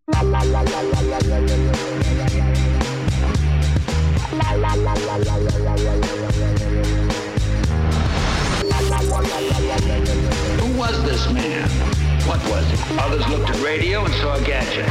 Who was this man? What was he? Others looked at radio and saw a gadget.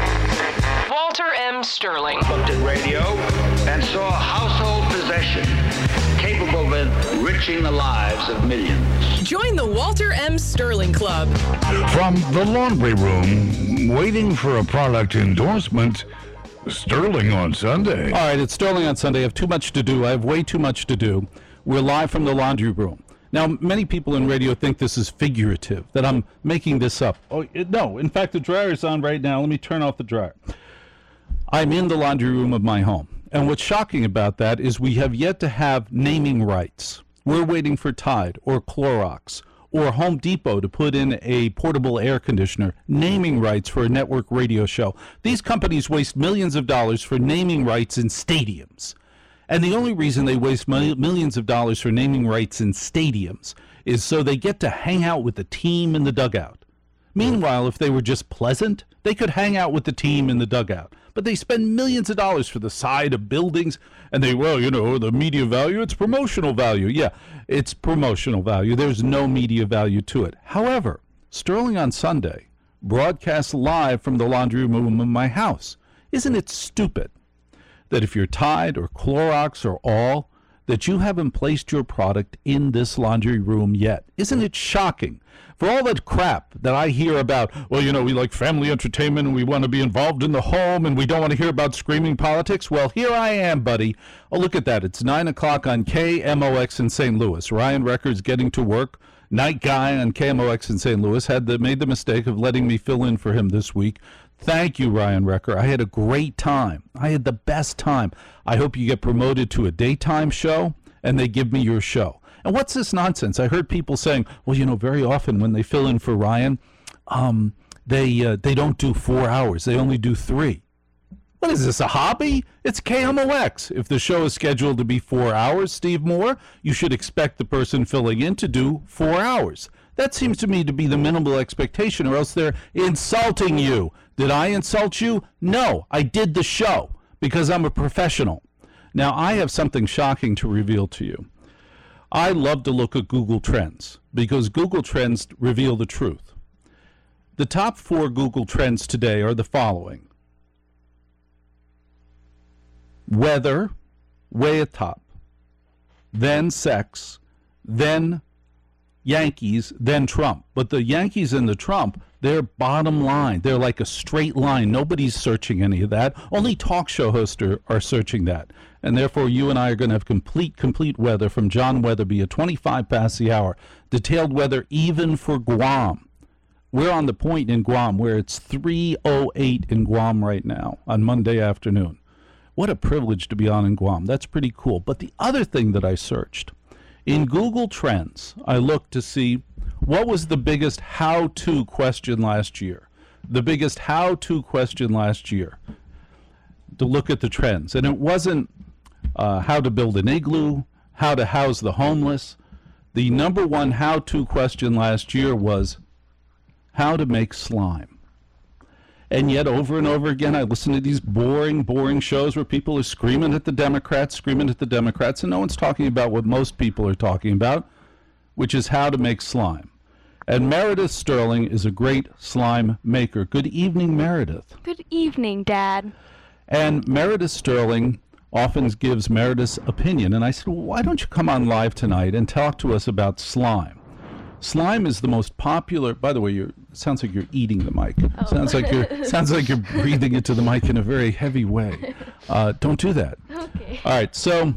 Walter M. Sterling. Looked at radio and saw a household possession capable of enriching the lives of millions. Join the Walter M. Sterling Club. From the laundry room, waiting for a product endorsement, Sterling on Sunday. All right, it's Sterling on Sunday. I have too much to do. I have way too much to do. We're live from the laundry room. Now, many people in radio think this is figurative, that I'm making this up. No, in fact, the dryer is on right now. Let me turn off the dryer. I'm in the laundry room of my home. And what's shocking about that is we have yet to have naming rights. We're waiting for Tide or Clorox or Home Depot to put in a portable air conditioner, naming rights for a network radio show. These companies waste millions of dollars for naming rights in stadiums. And the only reason they waste millions of dollars for naming rights in stadiums is so they get to hang out with the team in the dugout. Meanwhile, if they were just pleasant, they could hang out with the team in the dugout. But they spend millions of dollars for the side of buildings, and the media value, it's promotional value. Yeah, it's promotional value. There's no media value to it. However, Sterling on Sunday broadcasts live from the laundry room of my house. Isn't it stupid that if you're Tide or Clorox or all, that you haven't placed your product in this laundry room yet? Isn't it shocking? For all that crap that I hear about, we like family entertainment and we want to be involved in the home and we don't want to hear about screaming politics. Well, here I am, buddy. Oh, look at that. It's 9 o'clock on KMOX in St. Louis. Ryan Recker's getting to work. Night guy on KMOX in St. Louis made the mistake of letting me fill in for him this week. Thank you, Ryan Recker. I had a great time. I had the best time. I hope you get promoted to a daytime show and they give me your show. And what's this nonsense? I heard people saying, very often when they fill in for Ryan, they don't do 4 hours. They only do 3. What is this, a hobby? It's KMOX. If the show is scheduled to be 4 hours, Steve Moore, you should expect the person filling in to do 4 hours. That seems to me to be the minimal expectation, or else they're insulting you. Did I insult you? No, I did the show because I'm a professional. Now, I have something shocking to reveal to you. I love to look at Google Trends because Google Trends reveal the truth. The top 4 Google Trends today are the following. Weather, way at top. Then sex, then Yankees, then Trump. But the Yankees and the Trump, they're bottom line. They're like a straight line. Nobody's searching any of that. Only talk show hosts are searching that. And therefore, you and I are going to have complete weather from John Weatherby at 25 past the hour. Detailed weather even for Guam. We're on the point in Guam where it's 3:08 in Guam right now on Monday afternoon. What a privilege to be on in Guam. That's pretty cool. But the other thing that I searched, in Google Trends, I looked to see what was the biggest how-to question last year. The biggest how-to question last year, to look at the trends. And it wasn't how to build an igloo, how to house the homeless. The number one how-to question last year was how to make slime. And yet, over and over again, I listen to these boring shows where people are screaming at the Democrats, and no one's talking about what most people are talking about, which is how to make slime. And Meredith Sterling is a great slime maker. Good evening, Meredith. Good evening, Dad. And Meredith Sterling often gives Meredith's opinion. And I said, well, why don't you come on live tonight and talk to us about slime? Slime is the most popular. By the way, it sounds like you're eating the mic. Oh. Sounds like you're breathing into the mic in a very heavy way. Don't do that. Okay. All right. So,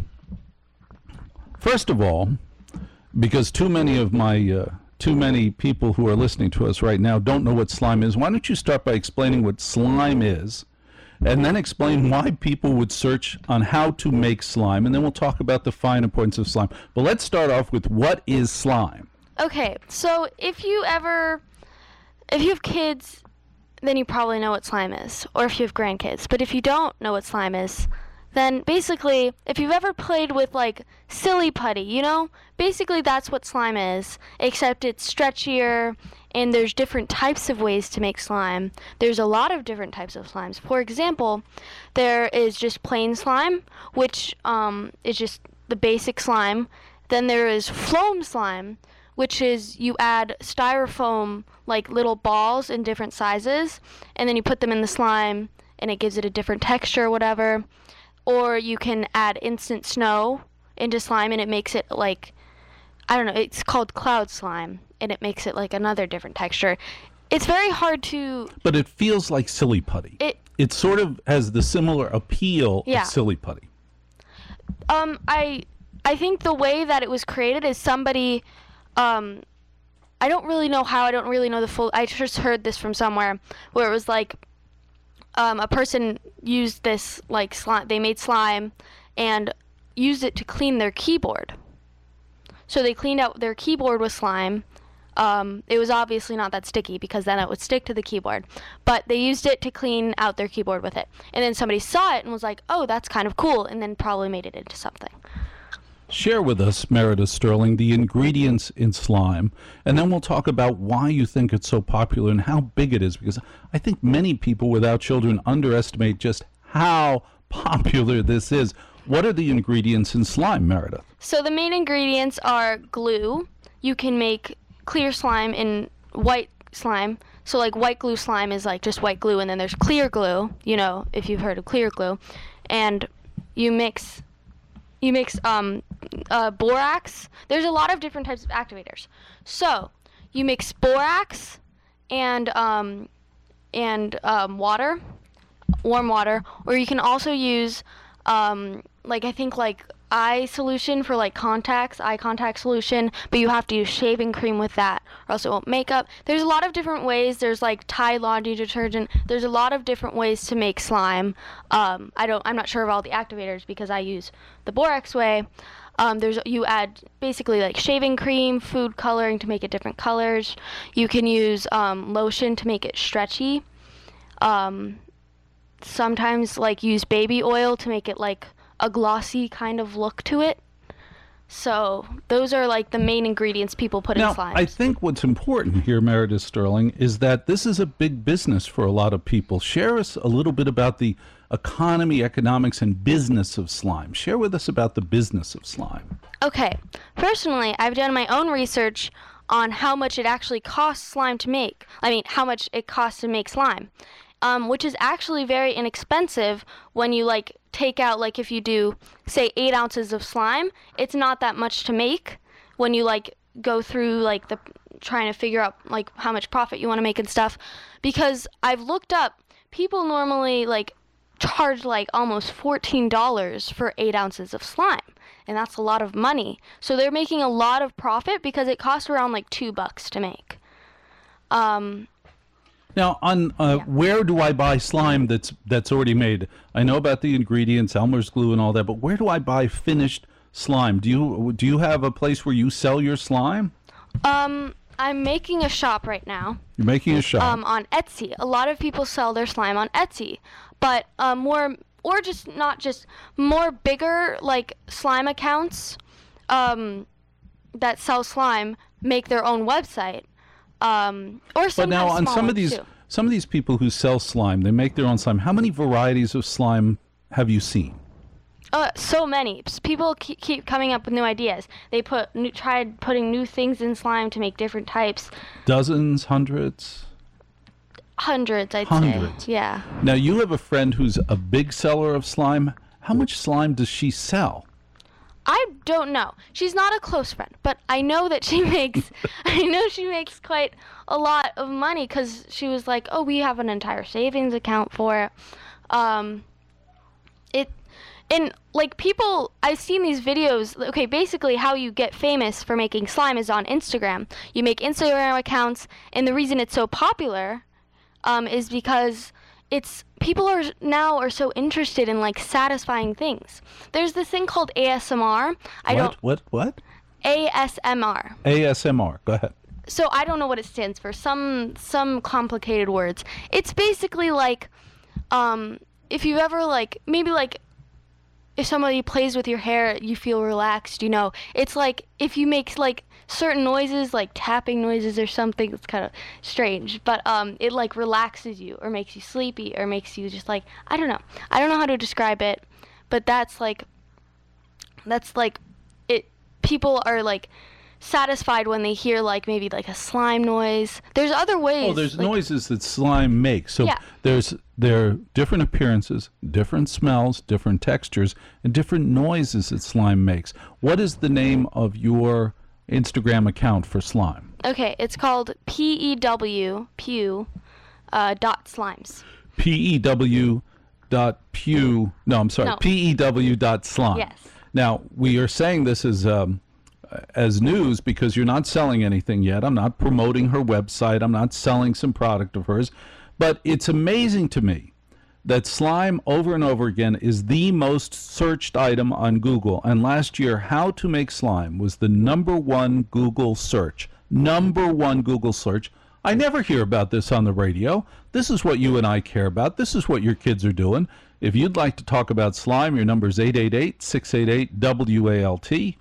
first of all, because too many people who are listening to us right now don't know what slime is, why don't you start by explaining what slime is, and then explain why people would search on how to make slime, and then we'll talk about the finer points of slime. But let's start off with what is slime. Okay, so if you have kids, then you probably know what slime is, or if you have grandkids. But if you don't know what slime is, then basically, if you've ever played with, like, silly putty, basically that's what slime is, except it's stretchier, and there's different types of ways to make slime. There's a lot of different types of slimes. For example, there is just plain slime, which is just the basic slime. Then there is foam slime, which is you add styrofoam, like little balls in different sizes, and then you put them in the slime, and it gives it a different texture or whatever. Or you can add instant snow into slime, and it makes it like, I don't know, it's called cloud slime, and it makes it like another different texture. It's very hard to... But it feels like silly putty. It sort of has the similar appeal of silly putty. I think the way that it was created is somebody... I don't really know how, I don't really know the full... I just heard this from somewhere, where it was like... a person used this, like, slime. They made slime and used it to clean their keyboard. So they cleaned out their keyboard with slime. It was obviously not that sticky because then it would stick to the keyboard. But they used it to clean out their keyboard with it. And then somebody saw it and was like, oh, that's kind of cool, and then probably made it into something. Share with us, Meredith Sterling, the ingredients in slime, and then we'll talk about why you think it's so popular and how big it is, because I think many people without children underestimate just how popular this is. What are the ingredients in slime, Meredith? So the main ingredients are glue. You can make clear slime in white slime. So like white glue slime is like just white glue, and then there's clear glue, you know, if you've heard of clear glue. And you mix borax. There's a lot of different types of activators. So you mix borax and water, warm water, or you can also use like I think like eye solution for like contacts, eye contact solution, but you have to use shaving cream with that or else it won't make up. There's a lot of different ways. There's like Tide laundry detergent. There's a lot of different ways to make slime. I'm not sure of all the activators because I use the borax way. You add basically like shaving cream, food coloring to make it different colors. You can use lotion to make it stretchy. Sometimes like use baby oil to make it like a glossy kind of look to it. So those are like the main ingredients people put in slimes. I think what's important here, Meredith Sterling, is that this is a big business for a lot of people. Share us a little bit about the economy, economics, and business of slime. Share with us about the business of slime. Okay. Personally, I've done my own research on how much it actually costs slime to make. I mean, how much it costs to make slime. Which is actually very inexpensive when you like take out, like if you do say 8 ounces of slime, it's not that much to make when you like go through like the trying to figure out like how much profit you want to make and stuff, because I've looked up, people normally like charge like almost $14 for 8 ounces of slime, and that's a lot of money. So they're making a lot of profit because it costs around like $2 to make. Now, where do I buy slime that's already made? I know about the ingredients, Elmer's glue and all that, but where do I buy finished slime? Do you have a place where you sell your slime? I'm making a shop right now. You're making a shop? On Etsy. A lot of people sell their slime on Etsy, but more bigger like slime accounts that sell slime make their own website. But now on some of these people who sell slime, they make their own slime. How many varieties of slime have you seen? So many. People keep coming up with new ideas. They tried putting new things in slime to make different types. Dozens, hundreds? Hundreds, I'd say. Hundreds. Yeah. Now you have a friend who's a big seller of slime. How much slime does she sell? I don't know. She's not a close friend, but I know that she makes. I know she makes quite a lot of money because she was like, "Oh, we have an entire savings account for it." And like people, I've seen these videos. Okay, basically, how you get famous for making slime is on Instagram. You make Instagram accounts, and the reason it's so popular is because people are so interested in like satisfying things. There's this thing called ASMR. What? ASMR. ASMR. Go ahead. So I don't know what it stands for. Some complicated words. It's basically like if you ever like maybe like if somebody plays with your hair, you feel relaxed, you know. It's like if you make like certain noises, like tapping noises or something, it's kind of strange, but it like relaxes you or makes you sleepy or makes you just like, I don't know how to describe it, but that's like it. People are like satisfied when they hear like maybe like a slime noise. There's other ways. Oh, there's like, noises that slime makes. So Yeah. there are different appearances, different smells, different textures, and different noises that slime makes. What is the name of your Instagram account for slime? Okay, it's called PEW dot slimes. PEW dot pew. No, I'm sorry. No. PEW dot slime. Yes. Now we are saying this as news because you're not selling anything yet. I'm not promoting her website. I'm not selling some product of hers. But it's amazing to me that slime over and over again is the most searched item on Google. And last year, how to make slime was the #1 Google search. #1 Google search. I never hear about this on the radio. This is what you and I care about. This is what your kids are doing. If you'd like to talk about slime, your number is 888-688-WALT.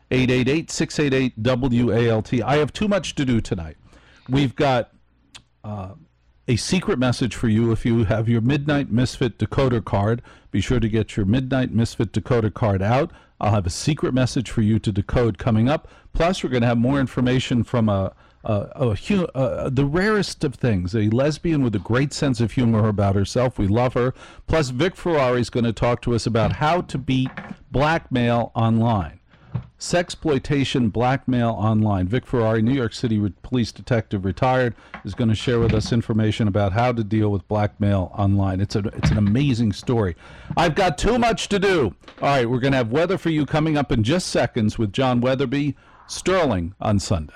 888-688-WALT. I have too much to do tonight. We've got a secret message for you if you have your Midnight Misfit decoder card. Be sure to get your Midnight Misfit decoder card out. I'll have a secret message for you to decode coming up. Plus, we're going to have more information from the rarest of things, a lesbian with a great sense of humor about herself. We love her. Plus, Vic Ferrari is going to talk to us about how to beat blackmail online. Sexploitation, blackmail online. Vic Ferrari, New York City police detective, retired, is going to share with us information about how to deal with blackmail online. It's an amazing story. I've got too much to do. All right, we're going to have weather for you coming up in just seconds with John Weatherby. Sterling on Sunday.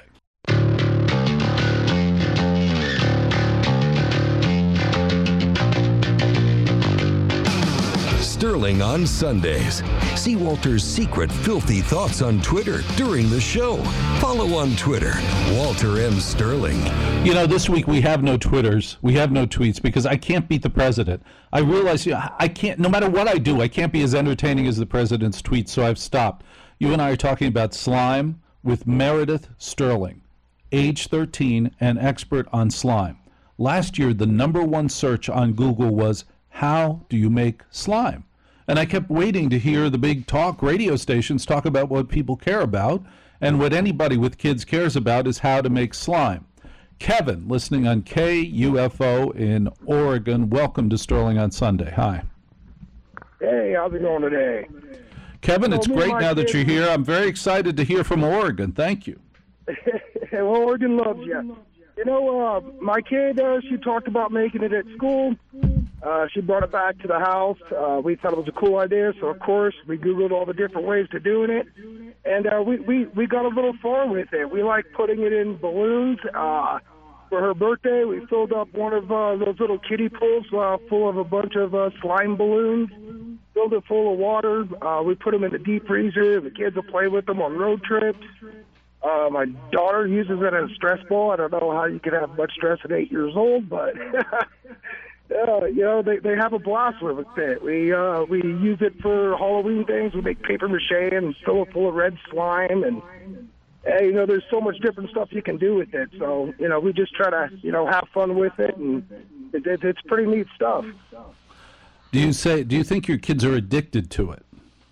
Sterling on Sundays. See Walter's secret filthy thoughts on Twitter during the show. Follow on Twitter, Walter M. Sterling. You know, this week we have no Twitters. We have no tweets because I can't beat the president. I realize I can't, no matter what I do, I can't be as entertaining as the president's tweets, so I've stopped. You and I are talking about slime with Meredith Sterling, age 13 and expert on slime. Last year, the #1 search on Google was, how do you make slime? And I kept waiting to hear the big talk radio stations talk about what people care about, and what anybody with kids cares about is how to make slime. Kevin, listening on KUFO in Oregon, welcome to Sterling on Sunday. Hi. Hey, how's it going today? Kevin, it's me and great my now that kids- you're here. I'm very excited to hear from Oregon. Thank you. Well, Oregon loves you. You know, my kid, she talked about making it at school. She brought it back to the house. We thought it was a cool idea, so of course we Googled all the different ways to doing it, and we got a little far with it. We like putting it in balloons. For her birthday, we filled up one of those little kiddie pools full of a bunch of slime balloons, filled it full of water. We put them in the deep freezer. The kids will play with them on road trips. My daughter uses it as a stress ball. I don't know how you can have much stress at 8 years old, but you know, they have a blast with it. We use it for Halloween things. We make paper mache and fill it full of red slime, and you know, there's so much different stuff you can do with it. So, you know, we just try to, you know, have fun with it, and it's pretty neat stuff. Do you think your kids are addicted to it?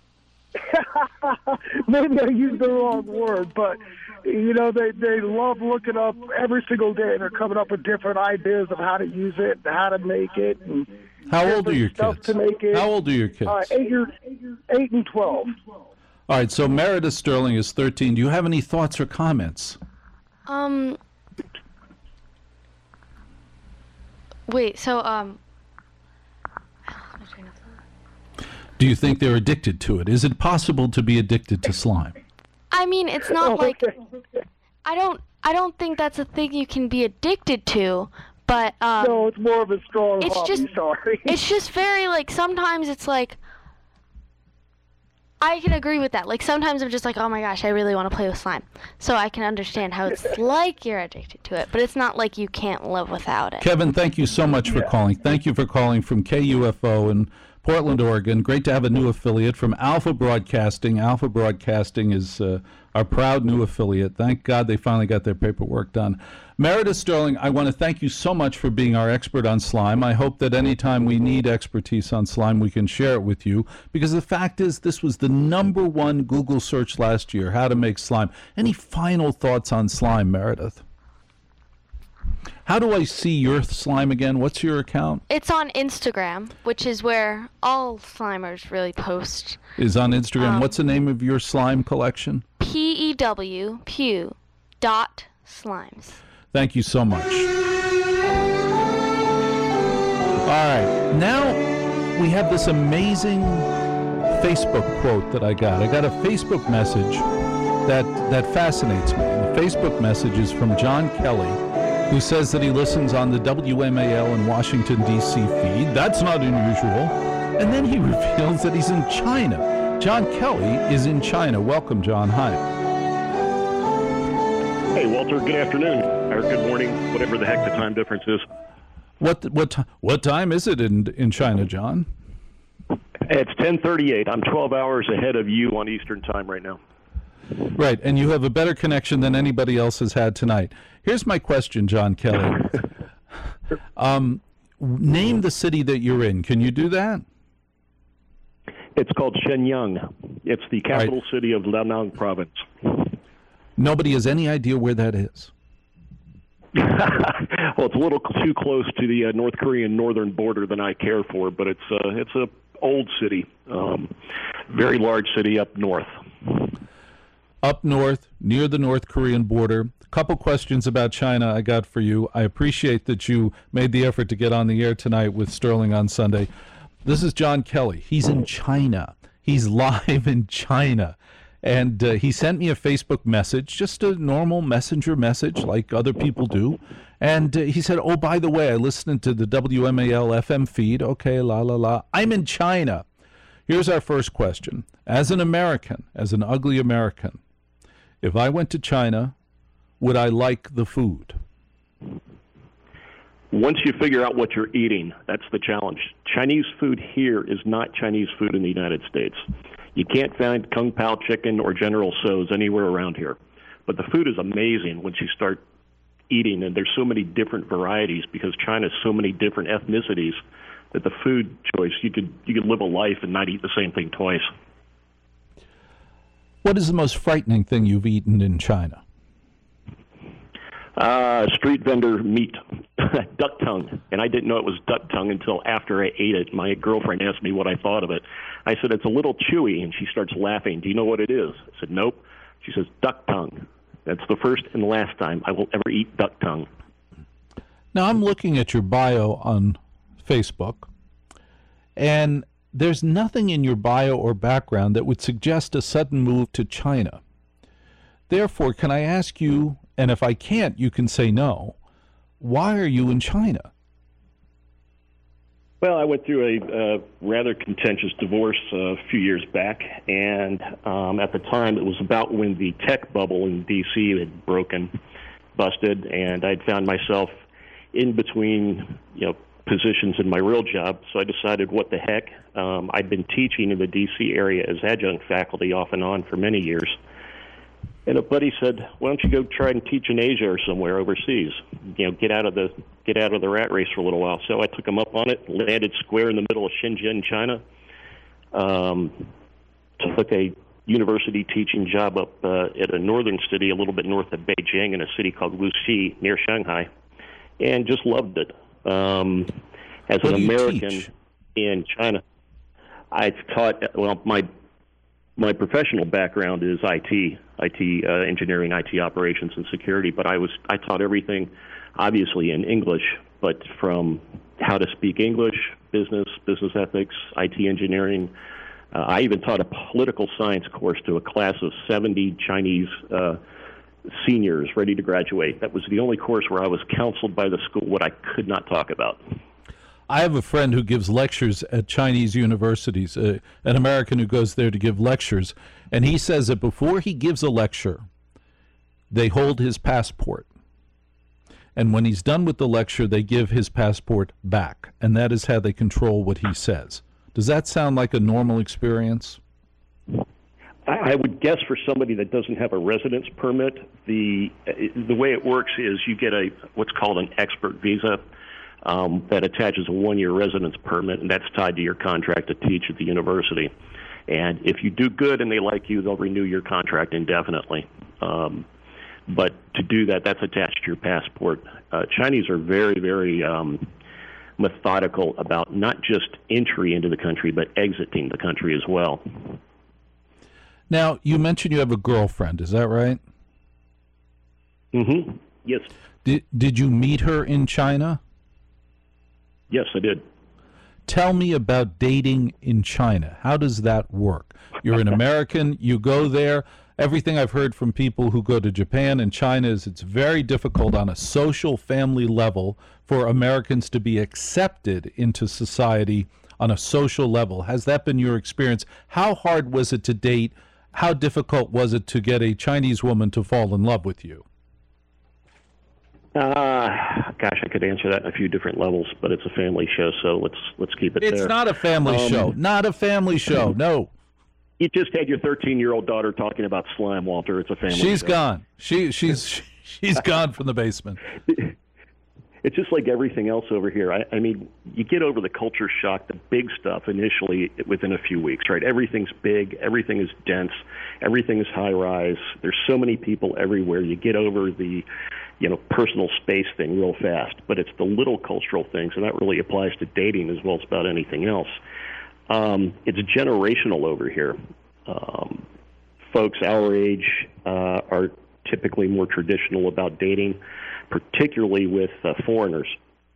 Maybe I used the wrong word, but you know, they love looking up every single day. They're coming up with different ideas of how to use it, how to make it. And How old are your stuff kids? to make it. How old are your kids? 8 and 12. All right, so Meredith Sterling is 13. Do you have any thoughts or comments? Wait, so Do you think they're addicted to it? Is it possible to be addicted to slime? I mean, it's not like I don't think that's a thing you can be addicted to, but No, it's more of a strong it's hobby, just sorry. it's just very like sometimes it's like I can agree with that. Like, sometimes I'm just like, oh my gosh, I really want to play with slime. So I can understand how it's like you're addicted to it, but it's not like you can't live without it. Kevin, thank you so much for calling. Thank you for calling from KUFO in Portland, Oregon. Great to have a new affiliate from Alpha Broadcasting. Alpha Broadcasting is our proud new affiliate. Thank God they finally got their paperwork done. Meredith Sterling, I want to thank you so much for being our expert on slime. I hope that anytime we need expertise on slime, we can share it with you, because the fact is this was the #1 Google search last year, how to make slime. Any final thoughts on slime, Meredith? How do I see your slime again? What's your account? It's on Instagram, which is where all Slimers really post. Is on Instagram. What's the name of your slime collection? PEW.slimes. Thank you so much. All right, now we have this amazing Facebook quote that I got. I got a Facebook message that fascinates me. And the Facebook message is from John Kelly, who says that he listens on the WMAL in Washington, D.C. feed. That's not unusual. And then he reveals that he's in China. John Kelly is in China. Welcome, John. Hi. Hey, Walter. Good afternoon, or good morning, whatever the heck the time difference is. What time is it in China, John? It's 10:38. I'm 12 hours ahead of you on Eastern time right now. Right, and you have a better connection than anybody else has had tonight. Here's my question, John Kelly. Name the city that you're in. Can you do that? It's called Shenyang. It's the capital city of Liaoning province. Nobody has any idea where that is. Well, it's a little too close to the North Korean northern border than I care for, but it's a old city, very large city up north. Up north, near the North Korean border. A couple questions about China I got for you. I appreciate that you made the effort to get on the air tonight with Sterling on Sunday. This is John Kelly. He's in China. He's live in China. And he sent me a Facebook message, just a normal messenger message like other people do. And he said, oh, by the way, I listened to the WMAL FM feed. Okay, la, la, la. I'm in China. Here's our first question. As an American, as an ugly American, if I went to China, would I like the food? Once you figure out what you're eating, that's the challenge. Chinese food here is not Chinese food in the United States. You can't find Kung Pao chicken or General Tso's anywhere around here. But the food is amazing once you start eating, and there's so many different varieties because China has so many different ethnicities that the food choice, you could live a life and not eat the same thing twice. What is the most frightening thing you've eaten in China? Street vendor meat, duck tongue. And I didn't know it was duck tongue until after I ate it. My girlfriend asked me what I thought of it. I said, it's a little chewy, and she starts laughing. Do you know what it is? I said, nope. She says, duck tongue. That's the first and last time I will ever eat duck tongue. Now, I'm looking at your bio on Facebook, and there's nothing in your bio or background that would suggest a sudden move to China. Therefore, can I ask you, and if I can't, you can say no, why are you in China? Well, I went through a rather contentious divorce a few years back, and at the time it was about when the tech bubble in D.C. had busted, and I'd found myself in between, positions in my real job, so I decided, what the heck? I'd been teaching in the D.C. area as adjunct faculty off and on for many years. And a buddy said, why don't you go try and teach in Asia or somewhere overseas? Get out of the rat race for a little while. So I took him up on it, landed square in the middle of Shenzhen, China. Took a university teaching job up at a northern city a little bit north of Beijing in a city called Wuxi near Shanghai, and just loved it. As an American in China, I've taught, my professional background is IT engineering, IT operations, and security. But I taught everything, obviously in English, but from how to speak English, business ethics, IT engineering. I even taught a political science course to a class of 70 Chinese seniors ready to graduate. That was the only course where I was counseled by the school what I could not talk about. I have a friend who gives lectures at Chinese universities, an American who goes there to give lectures, and he says that before he gives a lecture, they hold his passport. And when he's done with the lecture, they give his passport back, and that is how they control what he says. Does that sound like a normal experience? I would guess for somebody that doesn't have a residence permit, the way it works is you get what's called an expert visa that attaches a 1-year residence permit, and that's tied to your contract to teach at the university. And if you do good and they like you, they'll renew your contract indefinitely. But to do that, that's attached to your passport. Chinese are very, very methodical about not just entry into the country, but exiting the country as well. Now, you mentioned you have a girlfriend, is that right? Mm-hmm. Yes. Did you meet her in China? Yes, I did. Tell me about dating in China. How does that work? You're an American, you go there. Everything I've heard from people who go to Japan and China is it's very difficult on a social family level for Americans to be accepted into society on a social level. Has that been your experience? How hard was it to date? How difficult was it to get a Chinese woman to fall in love with you? Gosh, I could answer that in a few different levels, but it's a family show, so let's keep it there. It's not a family show. Not a family show. No. You just had your 13-year-old daughter talking about slime, Walter. It's a family show. She's gone. She's gone from the basement. It's just like everything else over here. I mean, you get over the culture shock, the big stuff initially within a few weeks, right? Everything's big, everything is dense, everything is high-rise. There's so many people everywhere. You get over the, personal space thing real fast. But it's the little cultural things, and that really applies to dating as well as about anything else. It's generational over here. Folks our age are typically more traditional about dating, particularly with foreigners.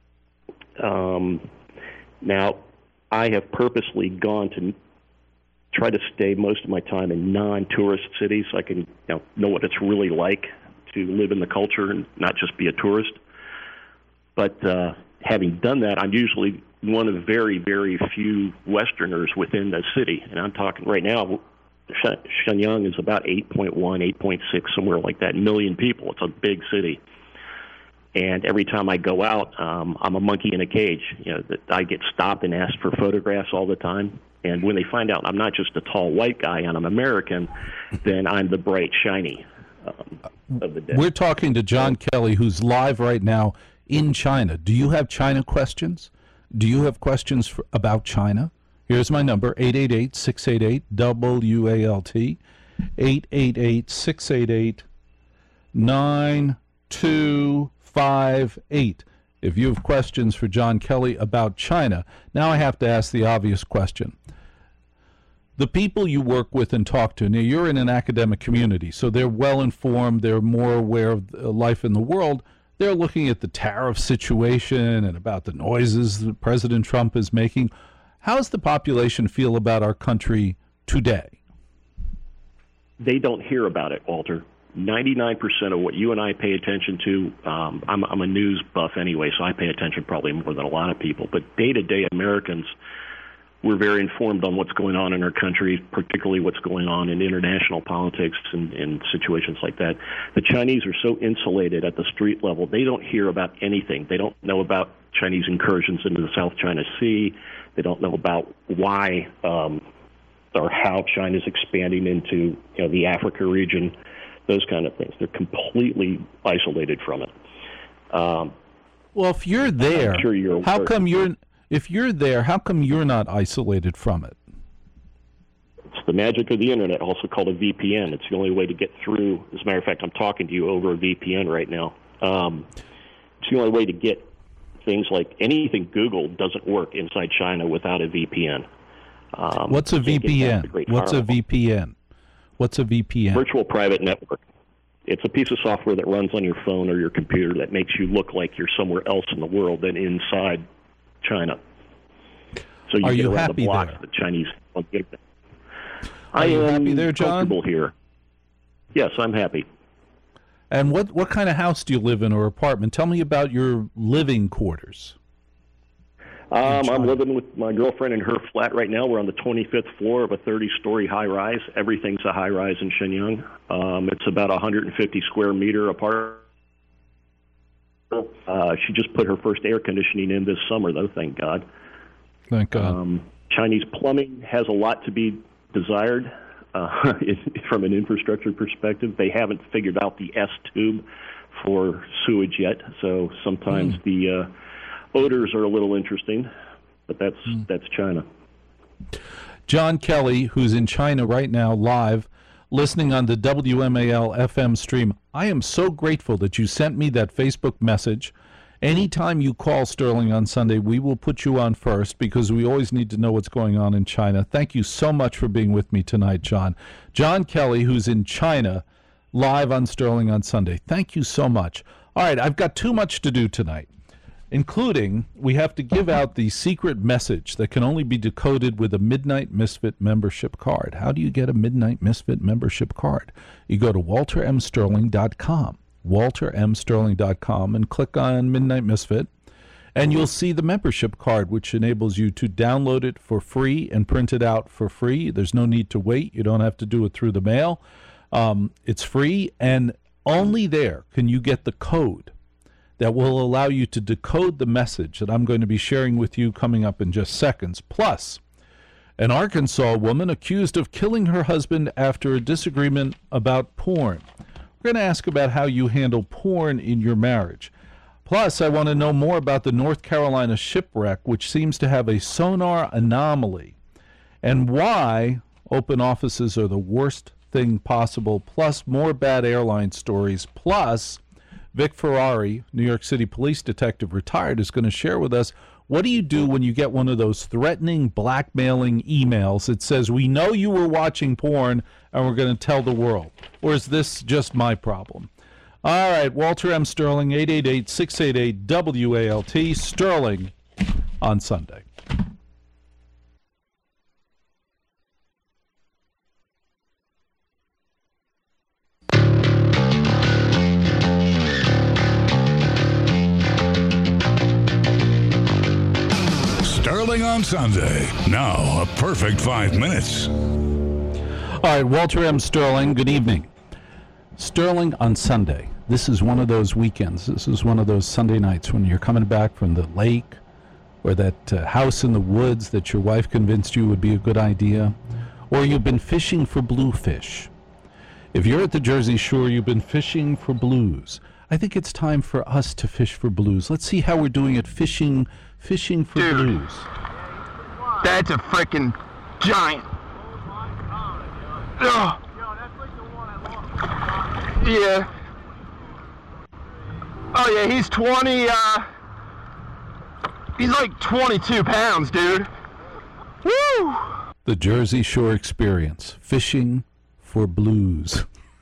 Now, I have purposely gone to try to stay most of my time in non-tourist cities so I can know what it's really like to live in the culture and not just be a tourist. But having done that, I'm usually one of very, very few Westerners within the city. And I'm talking right now, Shenyang is about 8.1, 8.6, somewhere like that, million people. It's a big city. And every time I go out, I'm a monkey in a cage. That I get stopped and asked for photographs all the time. And when they find out I'm not just a tall white guy and I'm American, then I'm the bright, shiny of the day. We're talking to John Kelly, who's live right now in China. Do you have China questions? Do you have questions about China? Here's my number, 888-688-WALT, 888-688-9258. If you have questions for John Kelly about China, now I have to ask the obvious question. The people you work with and talk to, now you're in an academic community, so they're well informed, they're more aware of life in the world. They're looking at the tariff situation and about the noises that President Trump is making. How does the population feel about our country today? They don't hear about it, Walter. 99% of what you and I pay attention to, I'm a news buff anyway, so I pay attention probably more than a lot of people. But day-to-day Americans, we're very informed on what's going on in our country, particularly what's going on in international politics and situations like that. The Chinese are so insulated at the street level, they don't hear about anything. They don't know about Chinese incursions into the South China Sea. They don't know about why or how China's expanding into the Africa region, those kind of things. They're completely isolated from it. Well, if you're there, I'm sure you're how come you're... If you're there, how come you're not isolated from it? It's the magic of the Internet, also called a VPN. It's the only way to get through. As a matter of fact, I'm talking to you over a VPN right now. It's the only way to get things like anything Google doesn't work inside China without a VPN. What's a VPN? What's a VPN? What's a VPN? Virtual private network. It's a piece of software that runs on your phone or your computer that makes you look like you're somewhere else in the world than inside China. So Are get you around happy the blocks there? that Chinese don't get there. Are you happy there, John? Comfortable here. Yes, I'm happy. And what kind of house do you live in or apartment? Tell me about your living quarters. I'm living with my girlfriend in her flat right now. We're on the 25th floor of a 30-story high-rise. Everything's a high-rise in Shenyang. It's about 150 square meter apart. She just put her first air conditioning in this summer, though, thank God. Thank God. Chinese plumbing has a lot to be desired from an infrastructure perspective. They haven't figured out the S-tube for sewage yet, so sometimes the odors are a little interesting, but that's China. John Kelly, who's in China right now, live, listening on the WMAL FM stream. I am so grateful that you sent me that Facebook message. Anytime you call Sterling on Sunday, we will put you on first because we always need to know what's going on in China. Thank you so much for being with me tonight, John. John Kelly, who's in China, live on Sterling on Sunday. Thank you so much. All right, I've got too much to do tonight, including we have to give out the secret message that can only be decoded with a Midnight Misfit membership card. How do you get a Midnight Misfit membership card? You go to waltermsterling.com. waltermsterling.com and click on Midnight Misfit, and you'll see the membership card, which enables you to download it for free and print it out for free. There's no need to wait. You don't have to do it through the mail. It's free, and only there can you get the code that will allow you to decode the message that I'm going to be sharing with you coming up in just seconds. Plus, an Arkansas woman accused of killing her husband after a disagreement about porn. We're going to ask about how you handle porn in your marriage. Plus, I want to know more about the North Carolina shipwreck, which seems to have a sonar anomaly, and why open offices are the worst thing possible, plus more bad airline stories, plus Vic Ferrari, New York City police detective retired, is going to share with us what do you do when you get one of those threatening, blackmailing emails that says, we know you were watching porn and we're going to tell the world? Or is this just my problem? All right, Walter M. Sterling, 888-688-WALT, Sterling on Sunday. Sterling on Sunday. Now, a perfect 5 minutes. All right, Walter M. Sterling, good evening. Sterling on Sunday. This is one of those weekends. This is one of those Sunday nights when you're coming back from the lake or that house in the woods that your wife convinced you would be a good idea, or you've been fishing for bluefish. If you're at the Jersey Shore, you've been fishing for blues. I think it's time for us to fish for blues. Let's see how we're doing at fishing for blues. That's a freaking giant. Ugh. Yeah. Oh yeah, he's 20, he's like 22 pounds, dude. Woo! The Jersey Shore experience, fishing for blues.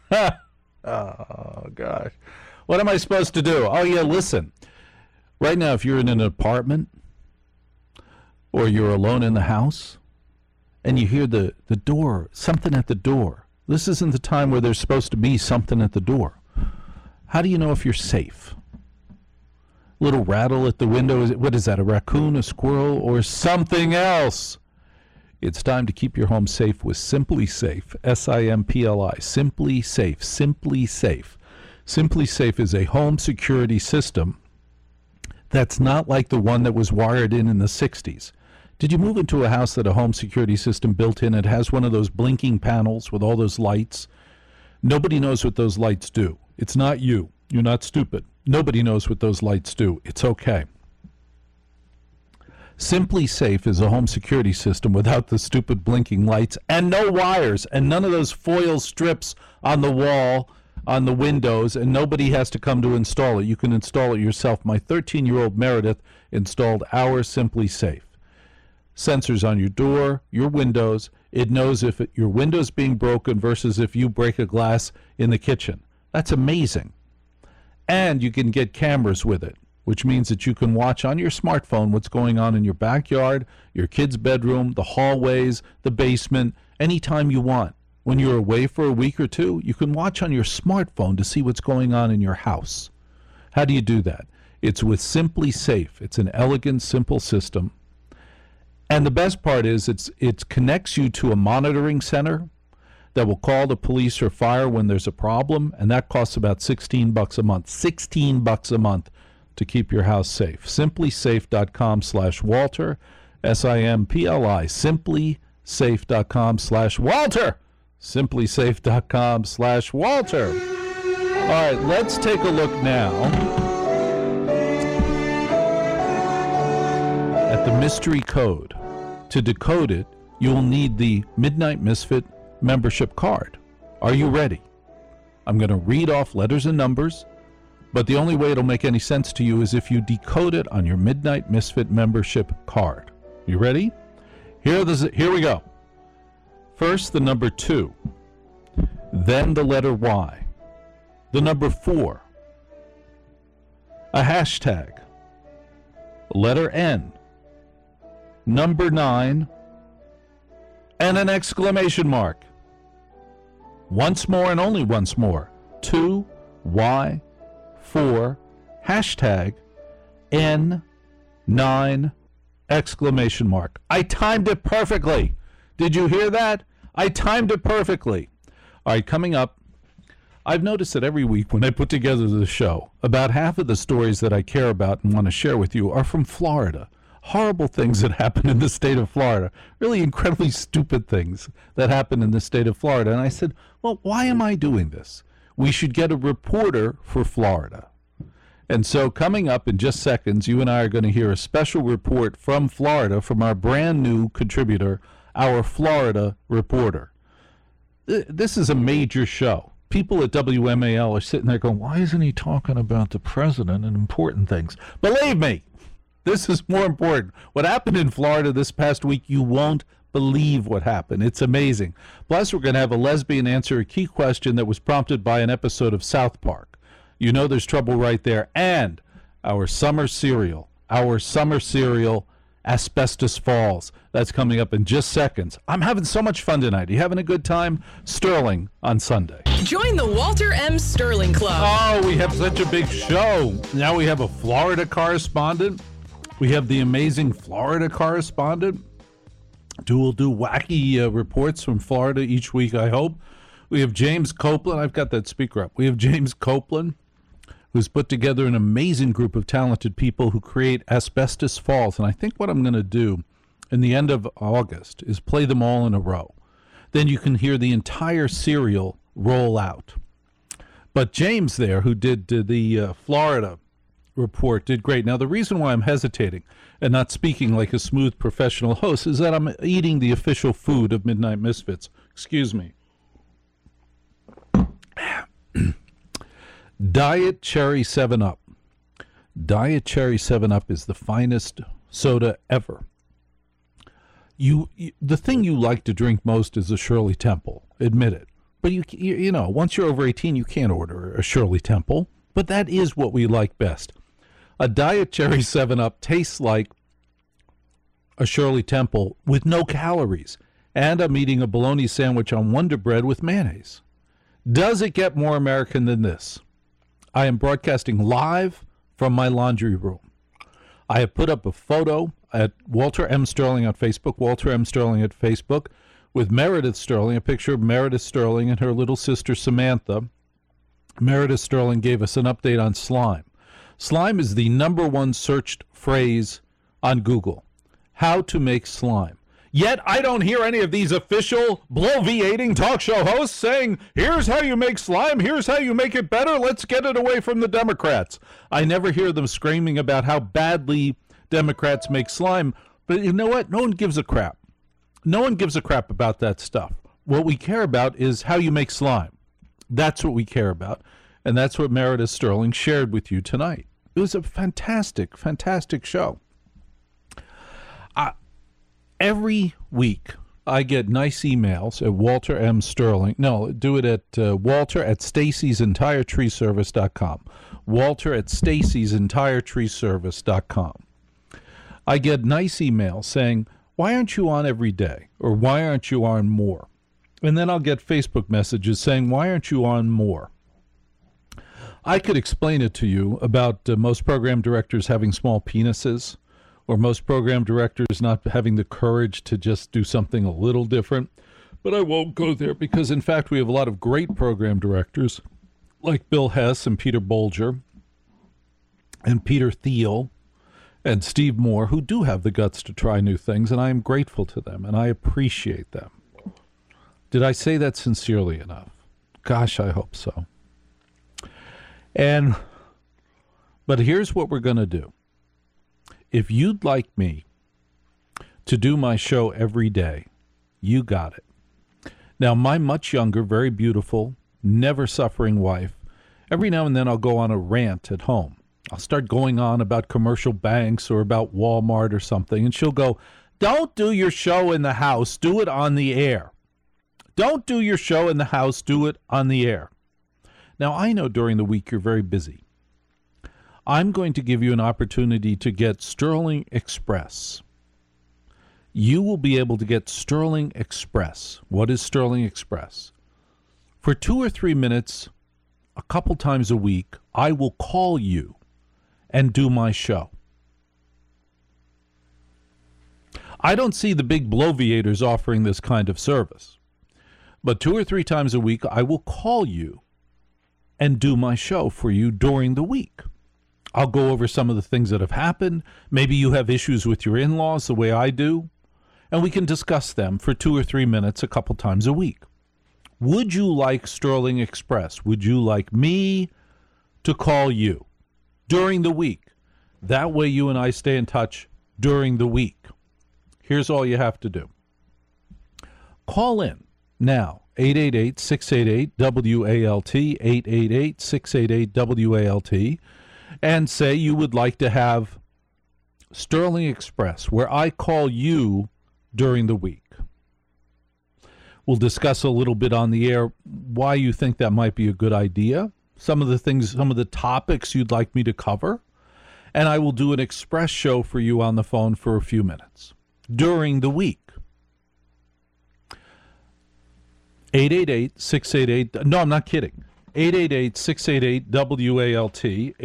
Oh, gosh. What am I supposed to do? Oh, yeah, listen. Right now, if you're in an apartment or you're alone in the house and you hear the door, something at the door, this isn't the time where there's supposed to be something at the door. How do you know if you're safe? Little rattle at the window. What is that, a raccoon, a squirrel, or something else? It's time to keep your home safe with Simply Safe, S-I-M-P-L-I, Simply Safe, Simply Safe. Simply Safe is a home security system that's not like the one that was wired in the 60s. Did you move into a house that a home security system built in? It has one of those blinking panels with all those lights. Nobody knows what those lights do. It's not you. You're not stupid. Nobody knows what those lights do. It's okay. Simply Safe is a home security system without the stupid blinking lights and no wires and none of those foil strips on the wall, on the windows, and nobody has to come to install it. You can install it yourself. My 13-year-old Meredith installed our Simply Safe. Sensors on your door, your windows. It knows if your window's being broken versus if you break a glass in the kitchen. That's amazing. And you can get cameras with it, which means that you can watch on your smartphone what's going on in your backyard, your kid's bedroom, the hallways, the basement, anytime you want. When you're away for a week or two, you can watch on your smartphone to see what's going on in your house. How do you do that? It's with Simply Safe. It's an elegant, simple system. And the best part is it connects you to a monitoring center that will call the police or fire when there's a problem, and that costs about $16 a month. $16 a month to keep your house safe. SimplySafe.com/Walter, SIMPLI, SimplySafe.com/Walter, SimplySafe.com/Walter. All right, let's take a look now at the mystery code. To decode it, you'll need the Midnight Misfit membership card. Are you ready? I'm going to read off letters and numbers, but the only way it'll make any sense to you is if you decode it on your Midnight Misfit membership card. You ready? Here we go. First, the number 2, then the letter Y, the number 4, a hashtag, letter N, number 9, and an exclamation mark. Once more and only once more. 2, Y, 4, hashtag, N, 9, exclamation mark. I timed it perfectly. Did you hear that? I timed it perfectly. All right, coming up, I've noticed that every week when I put together the show, about half of the stories that I care about and want to share with you are from Florida. Horrible things that happen in the state of Florida. Really incredibly stupid things that happen in the state of Florida. And I said, well, why am I doing this? We should get a reporter for Florida. And so coming up in just seconds, you and I are going to hear a special report from Florida from our brand new contributor, our Florida reporter. This is a major show. People at WMAL are sitting there going, why isn't he talking about the president and important things? Believe me, this is more important. What happened in Florida this past week, you won't believe what happened. It's amazing. Plus, we're going to have a lesbian answer a key question that was prompted by an episode of South Park. You know there's trouble right there. And our summer cereal, Asbestos Falls. That's coming up in just seconds. I'm having so much fun tonight. Are you having a good time? Sterling on Sunday. Join the Walter M. Sterling Club. Oh, we have such a big show. Now we have a Florida correspondent. We have the amazing Florida correspondent who will do wacky reports from Florida each week, I hope. We have James Copeland. I've got that speaker up. We have James Copeland, who's put together an amazing group of talented people who create Asbestos Falls. And I think what I'm going to do in the end of August is play them all in a row. Then you can hear the entire serial roll out. But James there, who did the Florida report, did great. Now, the reason why I'm hesitating and not speaking like a smooth professional host is that I'm eating the official food of Midnight Misfits. Excuse me. Diet Cherry 7-Up. Diet Cherry 7-Up is the finest soda ever. The thing you like to drink most is a Shirley Temple. Admit it. But you know, once you're over 18, you can't order a Shirley Temple. But that is what we like best. A Diet Cherry 7-Up tastes like a Shirley Temple with no calories. And I'm eating a bologna sandwich on Wonder Bread with mayonnaise. Does it get more American than this? I am broadcasting live from my laundry room. I have put up a photo at Walter M. Sterling on Facebook, Walter M. Sterling at Facebook, with Meredith Sterling, a picture of Meredith Sterling and her little sister Samantha. Meredith Sterling gave us an update on slime. Slime is the #1 searched phrase on Google. How to make slime. Yet I don't hear any of these official bloviating talk show hosts saying, here's how you make slime, here's how you make it better, let's get it away from the Democrats. I never hear them screaming about how badly Democrats make slime. But you know what? No one gives a crap. No one gives a crap about that stuff. What we care about is how you make slime. That's what we care about. And that's what Meredith Sterling shared with you tonight. It was a fantastic, fantastic show. Every week, I get nice emails at Walter M. Sterling. No, do it at Walter at Stacey'sEntireTreeService.com. Walter at Stacey'sEntireTreeService.com. I get nice emails saying, why aren't you on every day? Or why aren't you on more? And then I'll get Facebook messages saying, why aren't you on more? I could explain it to you about most program directors having small penises, or most program directors not having the courage to just do something a little different. But I won't go there because, in fact, we have a lot of great program directors like Bill Hess and Peter Bolger and Peter Thiel and Steve Moore who do have the guts to try new things, and I am grateful to them, and I appreciate them. Did I say that sincerely enough? Gosh, I hope so. But here's what we're going to do. If you'd like me to do my show every day, you got it. Now, my much younger, very beautiful, never suffering wife, every now and then I'll go on a rant at home. I'll start going on about commercial banks or about Walmart or something, and she'll go, "Don't do your show in the house, do it on the air. Don't do your show in the house, do it on the air." Now, I know during the week you're very busy. I'm going to give you an opportunity to get Sterling Express. You will be able to get Sterling Express. What is Sterling Express? For 2 or 3 minutes, a couple times a week, I will call you and do my show. I don't see the big bloviators offering this kind of service. But 2 or 3 times a week, I will call you and do my show for you during the week. I'll go over some of the things that have happened. Maybe you have issues with your in-laws the way I do, and we can discuss them for 2 or 3 minutes a couple times a week. Would you like Sterling Express? Would you like me to call you during the week? That way you and I stay in touch during the week. Here's all you have to do. Call in now, 888-688-WALT, 888-688-WALT, and say you would like to have Sterling Express, where I call you during the week. We'll discuss a little bit on the air why you think that might be a good idea, some of the topics you'd like me to cover, and I will do an express show for you on the phone for a few minutes during the week. 888-688, no, I'm not kidding. 888-688-WALT,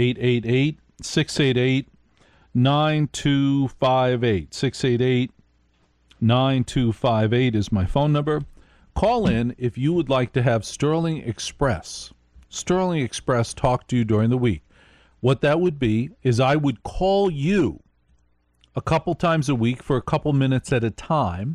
888-688-9258. 688-9258 is my phone number. Call in if you would like to have Sterling Express talk to you during the week. What that would be is I would call you a couple times a week for a couple minutes at a time,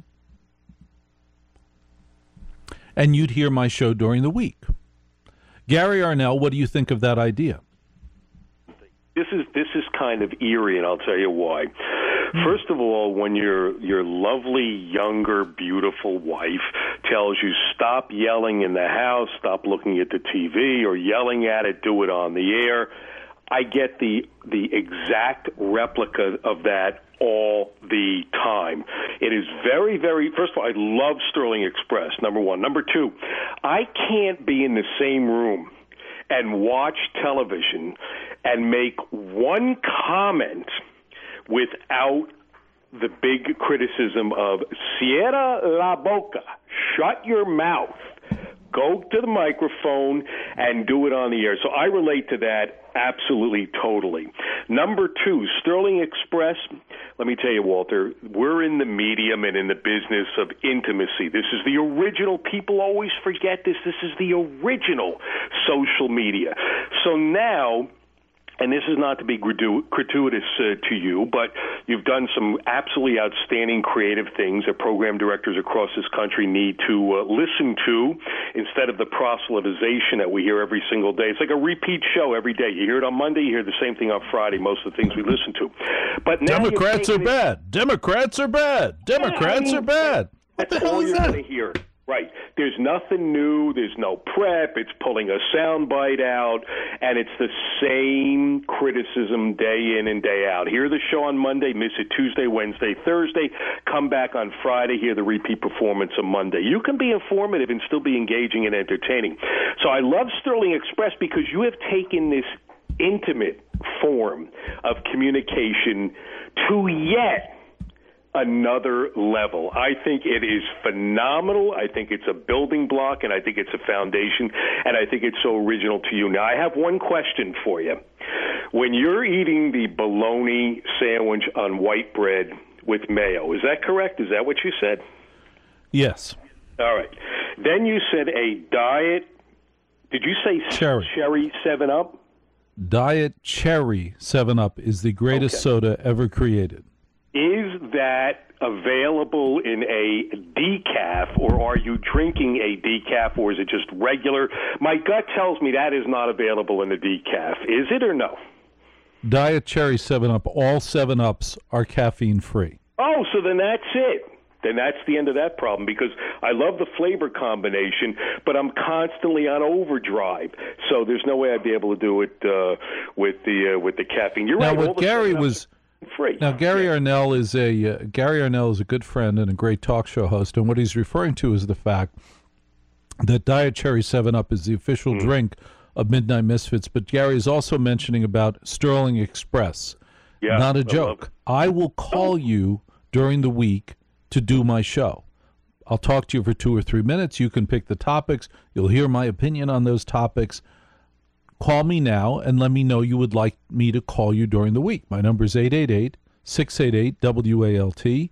and you'd hear my show during the week. Gary Arnell, what do you think of that idea? This is kind of eerie, and I'll tell you why. First of all, when your lovely, younger, beautiful wife tells you stop yelling in the house, stop looking at the TV, or yelling at it, do it on the air, I get the exact replica of that all the time. It is very, very, first of all, I love Sterling Express, number one. Number two, I can't be in the same room and watch television and make one comment without the big criticism of cierra la boca, shut your mouth, go to the microphone and do it on the air. So I relate to that absolutely, totally. Number two, Sterling Express, let me tell you, Walter, we're in the medium and in the business of intimacy. This is the original, people always forget this, this is the original social media. So now, and this is not to be gratuitous to you, but you've done some absolutely outstanding creative things that program directors across this country need to listen to instead of the proselytization that we hear every single day. It's like a repeat show every day. You hear it on Monday, you hear the same thing on Friday, most of the things we listen to. But now Democrats are bad. Democrats are bad. Democrats are bad. What the hell is that? That's all you're going to hear. Right. There's nothing new. There's no prep. It's pulling a soundbite out, and it's the same criticism day in and day out. Hear the show on Monday, miss it Tuesday, Wednesday, Thursday. Come back on Friday, hear the repeat performance on Monday. You can be informative and still be engaging and entertaining. So I love Sterling Express because you have taken this intimate form of communication to yet another level. I think it is phenomenal. I think it's a building block, and I think it's a foundation, and I think it's so original to you. Now, I have one question for you. When you're eating the bologna sandwich on white bread with mayo, is that correct? Is that what you said? Yes. All right. Then you said a diet, did you say cherry 7-Up? Diet Cherry 7-Up is the greatest soda ever created. Is that available in a decaf, or are you drinking a decaf, or is it just regular? My gut tells me that is not available in a decaf. Is it or no? Diet Cherry 7-Up, all 7-Ups are caffeine-free. Oh, so then that's it. Then that's the end of that problem, because I love the flavor combination, but I'm constantly on overdrive. So there's no way I'd be able to do it with the caffeine. You're now, right. What Gary was free. Now, Gary Arnell is a good friend and a great talk show host, and what he's referring to is the fact that Diet Cherry 7-Up is the official drink of Midnight Misfits. But Gary is also mentioning about Sterling Express. Yeah, not a joke. I will call you during the week to do my show. I'll talk to you for 2 or 3 minutes. You can pick the topics. You'll hear my opinion on those topics. Call me now and let me know you would like me to call you during the week. My number is 888-688-WALT,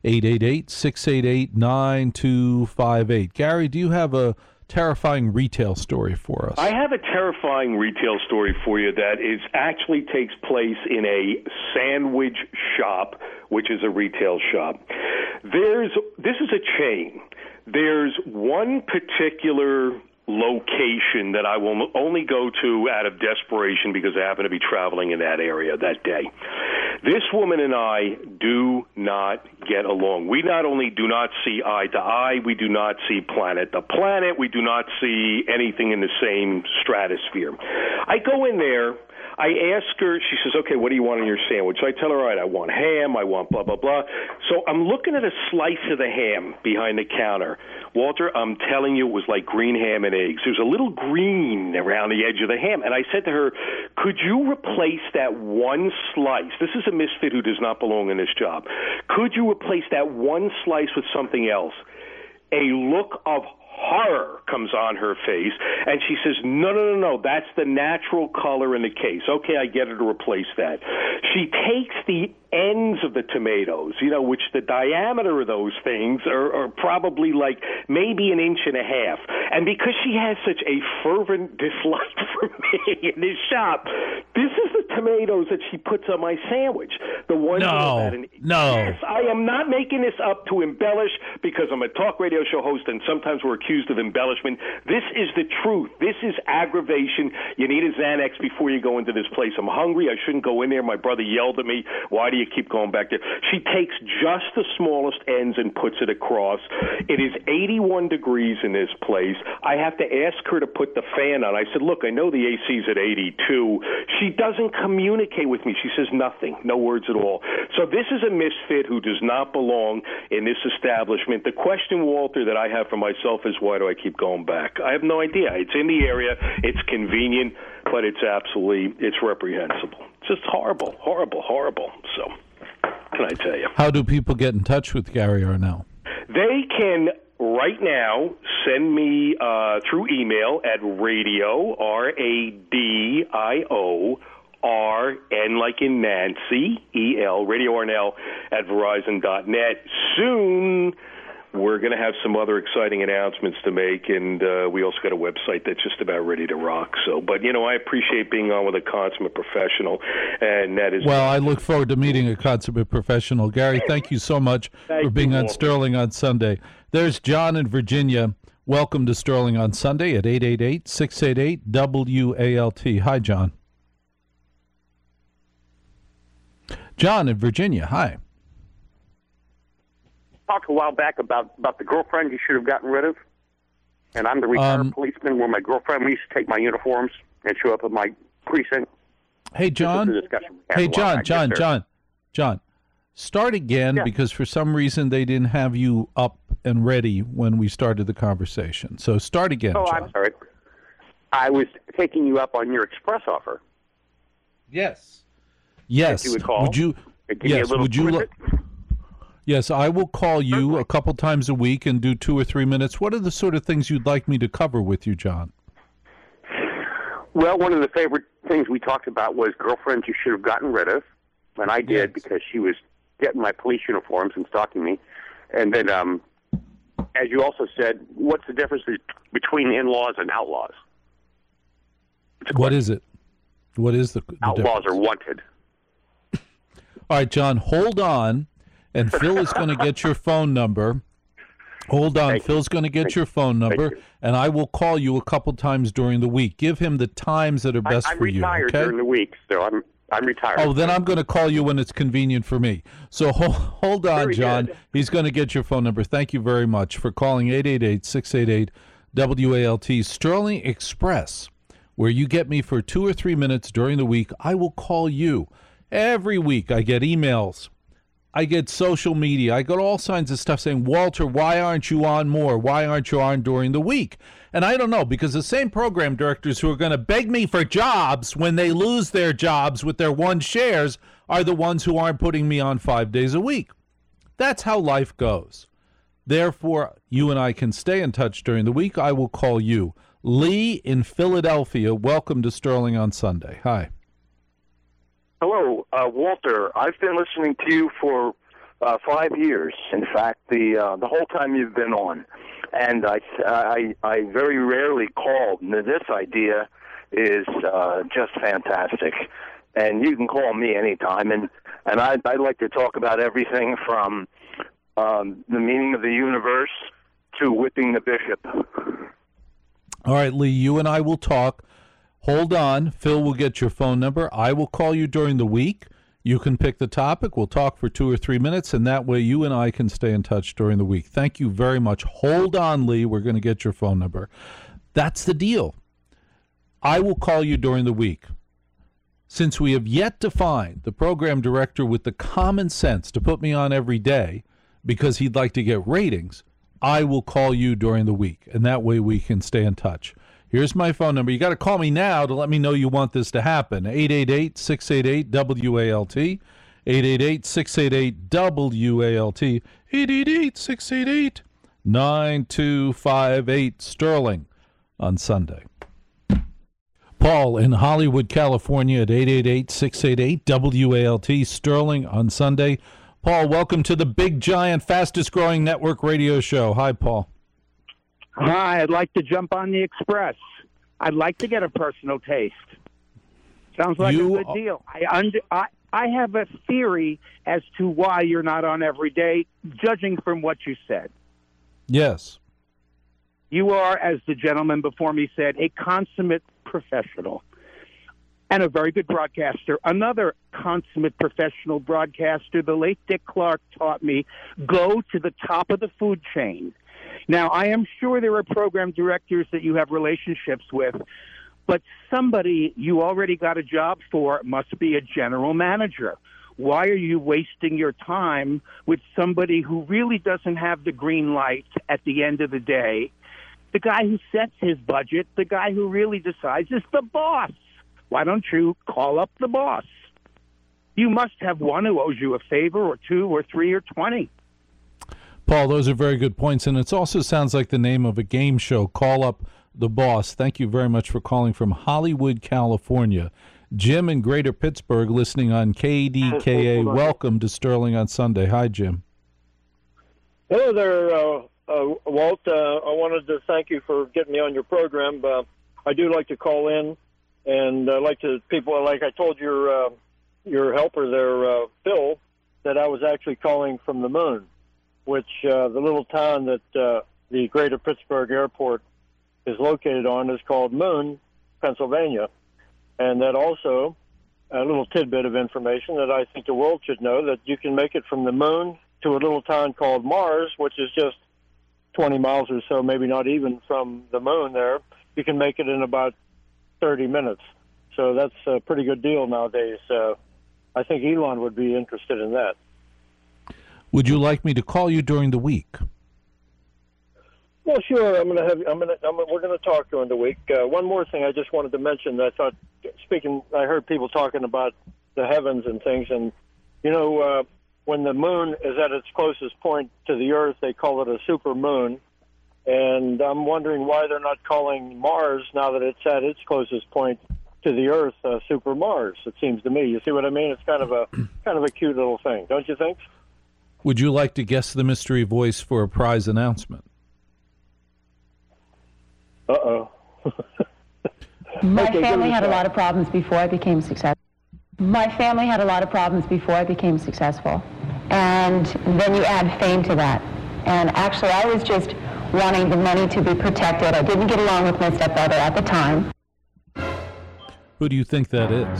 888-688-9258. Gary, do you have a terrifying retail story for us? I have a terrifying retail story for you that actually takes place in a sandwich shop, which is a retail shop. This is a chain. There's one particular location that I will only go to out of desperation because I happen to be traveling in that area that day. This woman and I do not get along. We not only do not see eye to eye, we do not see planet to planet, we do not see anything in the same stratosphere. I go in there, I ask her, she says, okay, what do you want on your sandwich? So I tell her, all right, I want ham, I want blah, blah, blah. So I'm looking at a slice of the ham behind the counter. Walter, I'm telling you, it was like green ham and eggs. There's a little green around the edge of the ham. And I said to her, could you replace that one slice? This is a misfit who does not belong in this job. Could you replace that one slice with something else? A look of horror comes on her face, and she says, no, that's the natural color in the case. Okay, I get her to replace that. She takes the ends of the tomatoes, which the diameter of those things are probably like maybe 1.5 inches. And because she has such a fervent dislike for me in this shop, this is the tomatoes that she puts on my sandwich. The ones No. Yes, I am not making this up to embellish because I'm a talk radio show host and sometimes we're accused of embellishment. This is the truth. This is aggravation. You need a Xanax before you go into this place. I'm hungry. I shouldn't go in there. My brother yelled at me. Why do you keep going back there? She takes just the smallest ends and puts it across. It is 81 degrees in this place. I have to ask her to put the fan on. I said, look, I know the AC's at 82. She doesn't communicate with me. She says nothing, no words at all. So this is a misfit who does not belong in this establishment. The question, Walter, that I have for myself is, why do I keep going back? I have no idea. It's in the area. It's convenient, but it's reprehensible. It's just horrible. So, can I tell you? How do people get in touch with Gary Arnell? They can right now send me through email at radio, RADIO, RN like in Nancy, EL, Radio Arnell at Verizon.net. Soon, we're going to have some other exciting announcements to make, and we also got a website that's just about ready to rock. So, but, I appreciate being on with a consummate professional, and that is... Well, I look forward to meeting a consummate professional. Gary, thank you so much for being on Sterling on Sunday. There's John in Virginia. Welcome to Sterling on Sunday at 888-688-WALT. Hi, John. John in Virginia, hi. Talked a while back about the girlfriend you should have gotten rid of. And I'm the retired policeman where my girlfriend used to take my uniforms and show up at my precinct. Hey, John. John. Start again because for some reason they didn't have you up and ready when we started the conversation. So start again, John. I'm sorry. I was taking you up on your express offer. Yes. Yes. If you recall. Would you? Yes. Would you? Yes, I will call you a couple times a week and do 2 or 3 minutes. What are the sort of things you'd like me to cover with you, John? Well, one of the favorite things we talked about was girlfriends you should have gotten rid of, and I did because she was getting my police uniforms and stalking me. And then, as you also said, what's the difference between in-laws and outlaws? What is it? What is the outlaws difference? are wanted. All right, John, hold on, and Phil is going to get your phone number. Hold on, Phil's going to get your phone number, and I will call you a couple times during the week. Give him the times that are best for you. I'm retired during the week, so I'm retired. Oh, then I'm going to call you when it's convenient for me. So hold on, John. He's going to get your phone number. Thank you very much for calling 888-688-WALT. Sterling Express, where you get me for 2 or 3 minutes during the week. I will call you. Every week I get emails. I get social media. I get all kinds of stuff saying, Walter, why aren't you on more? Why aren't you on during the week? And I don't know, because the same program directors who are going to beg me for jobs when they lose their jobs with their one shares are the ones who aren't putting me on 5 days a week. That's how life goes. Therefore, you and I can stay in touch during the week. I will call you. Lee in Philadelphia, welcome to Sterling on Sunday. Hi. Hello, Walter. I've been listening to you for 5 years. In fact, the whole time you've been on, and I very rarely called. And this idea is just fantastic, and you can call me anytime. And I'd like to talk about everything from the meaning of the universe to whipping the bishop. All right, Lee. You and I will talk. Hold on. Phil will get your phone number. I will call you during the week. You can pick the topic. We'll talk for 2 or 3 minutes, and that way you and I can stay in touch during the week. Thank you very much. Hold on, Lee. We're going to get your phone number. That's the deal. I will call you during the week. Since we have yet to find the program director with the common sense to put me on every day because he'd like to get ratings, I will call you during the week, and that way we can stay in touch. Here's my phone number. You got to call me now to let me know you want this to happen. 888-688-WALT. 888-688-WALT. 888-688-9258. Sterling on Sunday. Paul in Hollywood, California at 888-688-WALT. Sterling on Sunday. Paul, welcome to the big, giant, fastest growing network radio show. Hi, Paul. Hi, I'd like to jump on the Express. I'd like to get a personal taste. Sounds like a good deal. I have a theory as to why you're not on every day, judging from what you said. Yes. You are, as the gentleman before me said, a consummate professional and a very good broadcaster. Another consummate professional broadcaster, the late Dick Clark, taught me, go to the top of the food chain. Now, I am sure there are program directors that you have relationships with, but somebody you already got a job for must be a general manager. Why are you wasting your time with somebody who really doesn't have the green light at the end of the day? The guy who sets his budget, the guy who really decides, is the boss. Why don't you call up the boss? You must have one who owes you a favor, or 2 or 3 or 20. Paul, those are very good points, and it also sounds like the name of a game show, Call Up the Boss. Thank you very much for calling from Hollywood, California. Jim in Greater Pittsburgh, listening on KDKA. Welcome to Sterling on Sunday. Hi, Jim. Hello there, Walt. I wanted to thank you for getting me on your program. I do like to call in, and like to people, like I told your helper there, Phil, that I was actually calling from the moon, which the little town that the Greater Pittsburgh Airport is located on is called Moon, Pennsylvania. And that also, a little tidbit of information that I think the world should know, that you can make it from the moon to a little town called Mars, which is just 20 miles or so, maybe not even from the moon there. You can make it in about 30 minutes. So that's a pretty good deal nowadays. I think Elon would be interested in that. Would you like me to call you during the week? Well, sure. We're going to talk during the week. One more thing I just wanted to mention. I thought, I heard people talking about the heavens and things, and when the moon is at its closest point to the Earth, they call it a supermoon. And I'm wondering why they're not calling Mars, now that it's at its closest point to the Earth, Super Mars, it seems to me. You see what I mean? It's kind of a cute little thing, don't you think? Would you like to guess the mystery voice for a prize announcement? Uh-oh. My family had a lot of problems before I became successful. And then you add fame to that. And actually, I was just wanting the money to be protected. I didn't get along with my stepbrother at the time. Who do you think that is?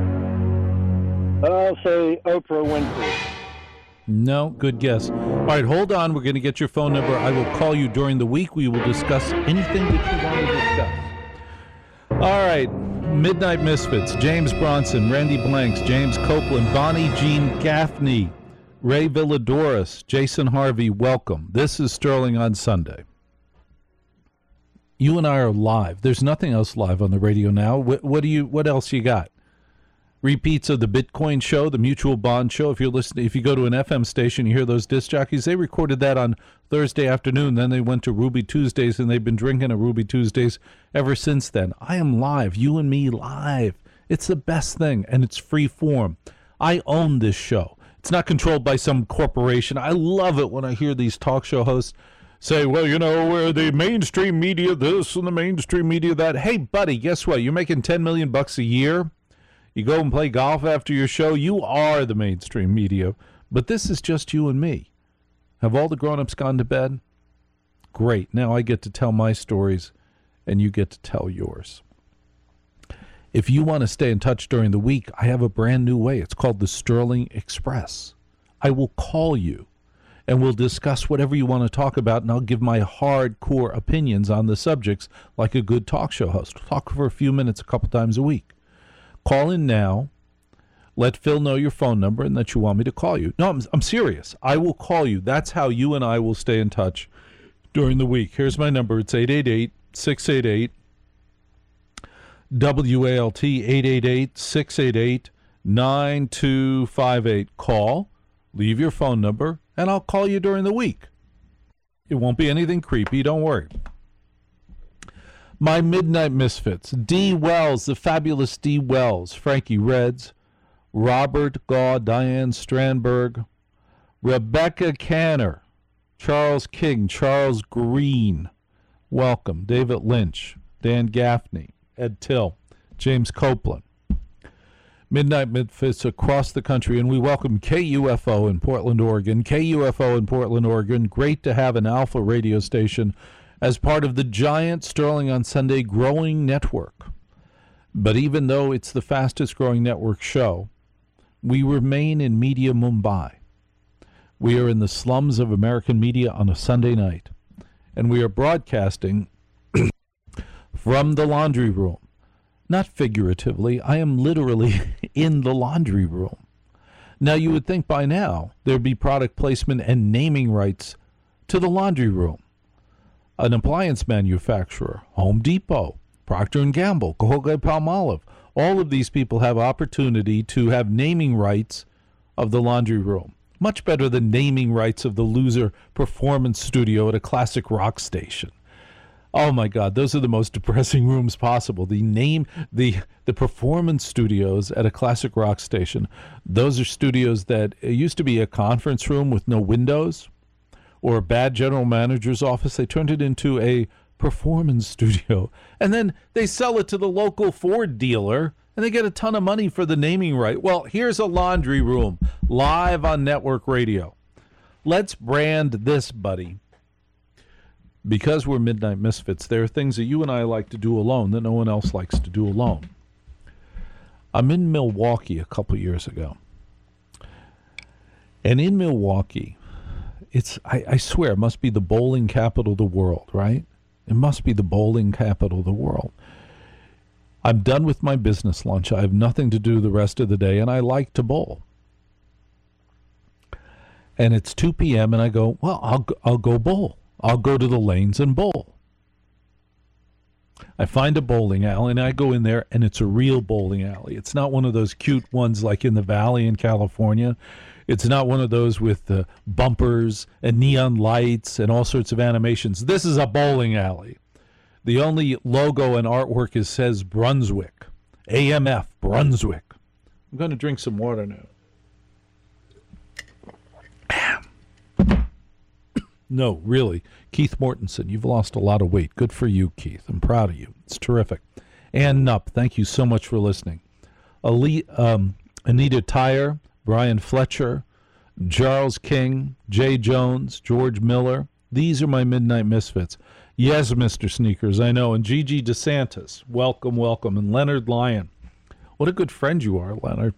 I'll say Oprah Winfrey. No, good guess. All right, hold on. We're going to get your phone number. I will call you during the week. We will discuss anything that you want to discuss. All right, Midnight Misfits, James Bronson, Randy Blanks, James Copeland, Bonnie Jean Gaffney, Ray Villadoris, Jason Harvey, welcome. This is Sterling on Sunday. You and I are live. There's nothing else live on the radio now. What else you got? Repeats of the Bitcoin show, the Mutual Bond show. If you go to an FM station, you hear those disc jockeys. They recorded that on Thursday afternoon. Then they went to Ruby Tuesdays, and they've been drinking at Ruby Tuesdays ever since then. I am live. You and me live. It's the best thing, and it's free form. I own this show. It's not controlled by some corporation. I love it when I hear these talk show hosts say, well, we're the mainstream media this and the mainstream media that. Hey, buddy, guess what? You're making $10 million a year. You go and play golf after your show. You are the mainstream media. But this is just you and me. Have all the grown-ups gone to bed? Great. Now I get to tell my stories, and you get to tell yours. If you want to stay in touch during the week, I have a brand new way. It's called the Sterling Express. I will call you, and we'll discuss whatever you want to talk about, and I'll give my hardcore opinions on the subjects like a good talk show host. We'll talk for a few minutes a couple times a week. Call in now. Let Phil know your phone number and that you want me to call you. No, I'm serious. I will call you. That's how you and I will stay in touch during the week. Here's my number. It's 888-688-WALT, 888-688-9258. Call, leave your phone number, and I'll call you during the week. It won't be anything creepy. Don't worry. My Midnight Misfits, D. Wells, the fabulous D. Wells, Frankie Reds, Robert Gaw, Diane Strandberg, Rebecca Canner, Charles King, Charles Green, welcome, David Lynch, Dan Gaffney, Ed Till, James Copeland. Midnight Misfits across the country, and we welcome KUFO in Portland, Oregon. KUFO in Portland, Oregon, great to have an alpha radio station as part of the giant Sterling on Sunday growing network. But even though it's the fastest growing network show, we remain in Media Mumbai. We are in the slums of American media on a Sunday night, and we are broadcasting from the laundry room. Not figuratively, I am literally in the laundry room. Now, you would think by now there'd be product placement and naming rights to the laundry room. An appliance manufacturer, Home Depot, Procter & Gamble, Colgate-Palmolive, all of these people have opportunity to have naming rights of the laundry room. Much better than naming rights of the loser performance studio at a classic rock station. Oh my God, those are the most depressing rooms possible. The performance studios at a classic rock station, those are studios that used to be a conference room with no windows, or a bad general manager's office. They turned it into a performance studio. And then they sell it to the local Ford dealer, and they get a ton of money for the naming right. Well, here's a laundry room, live on network radio. Let's brand this, buddy. Because we're Midnight Misfits, there are things that you and I like to do alone that no one else likes to do alone. I'm in Milwaukee a couple years ago. And in Milwaukee, I swear, it must be the bowling capital of the world, right? It must be the bowling capital of the world. I'm done with my business lunch. I have nothing to do the rest of the day, and I like to bowl. And it's 2 p.m., and I go, well, I'll go bowl. I'll go to the lanes and bowl. I find a bowling alley, and I go in there, and it's a real bowling alley. It's not one of those cute ones like in the Valley in California. It's not one of those with bumpers and neon lights and all sorts of animations. This is a bowling alley. The only logo and artwork says Brunswick. AMF, Brunswick. I'm going to drink some water now. No, really. Keith Mortensen, you've lost a lot of weight. Good for you, Keith. I'm proud of you. It's terrific. Ann Nupp, thank you so much for listening. Anita Tyre, Brian Fletcher, Charles King, Jay Jones, George Miller. These are my Midnight Misfits. Yes, Mr. Sneakers, I know. And Gigi DeSantis, welcome, welcome. And Leonard Lyon. What a good friend you are, Leonard.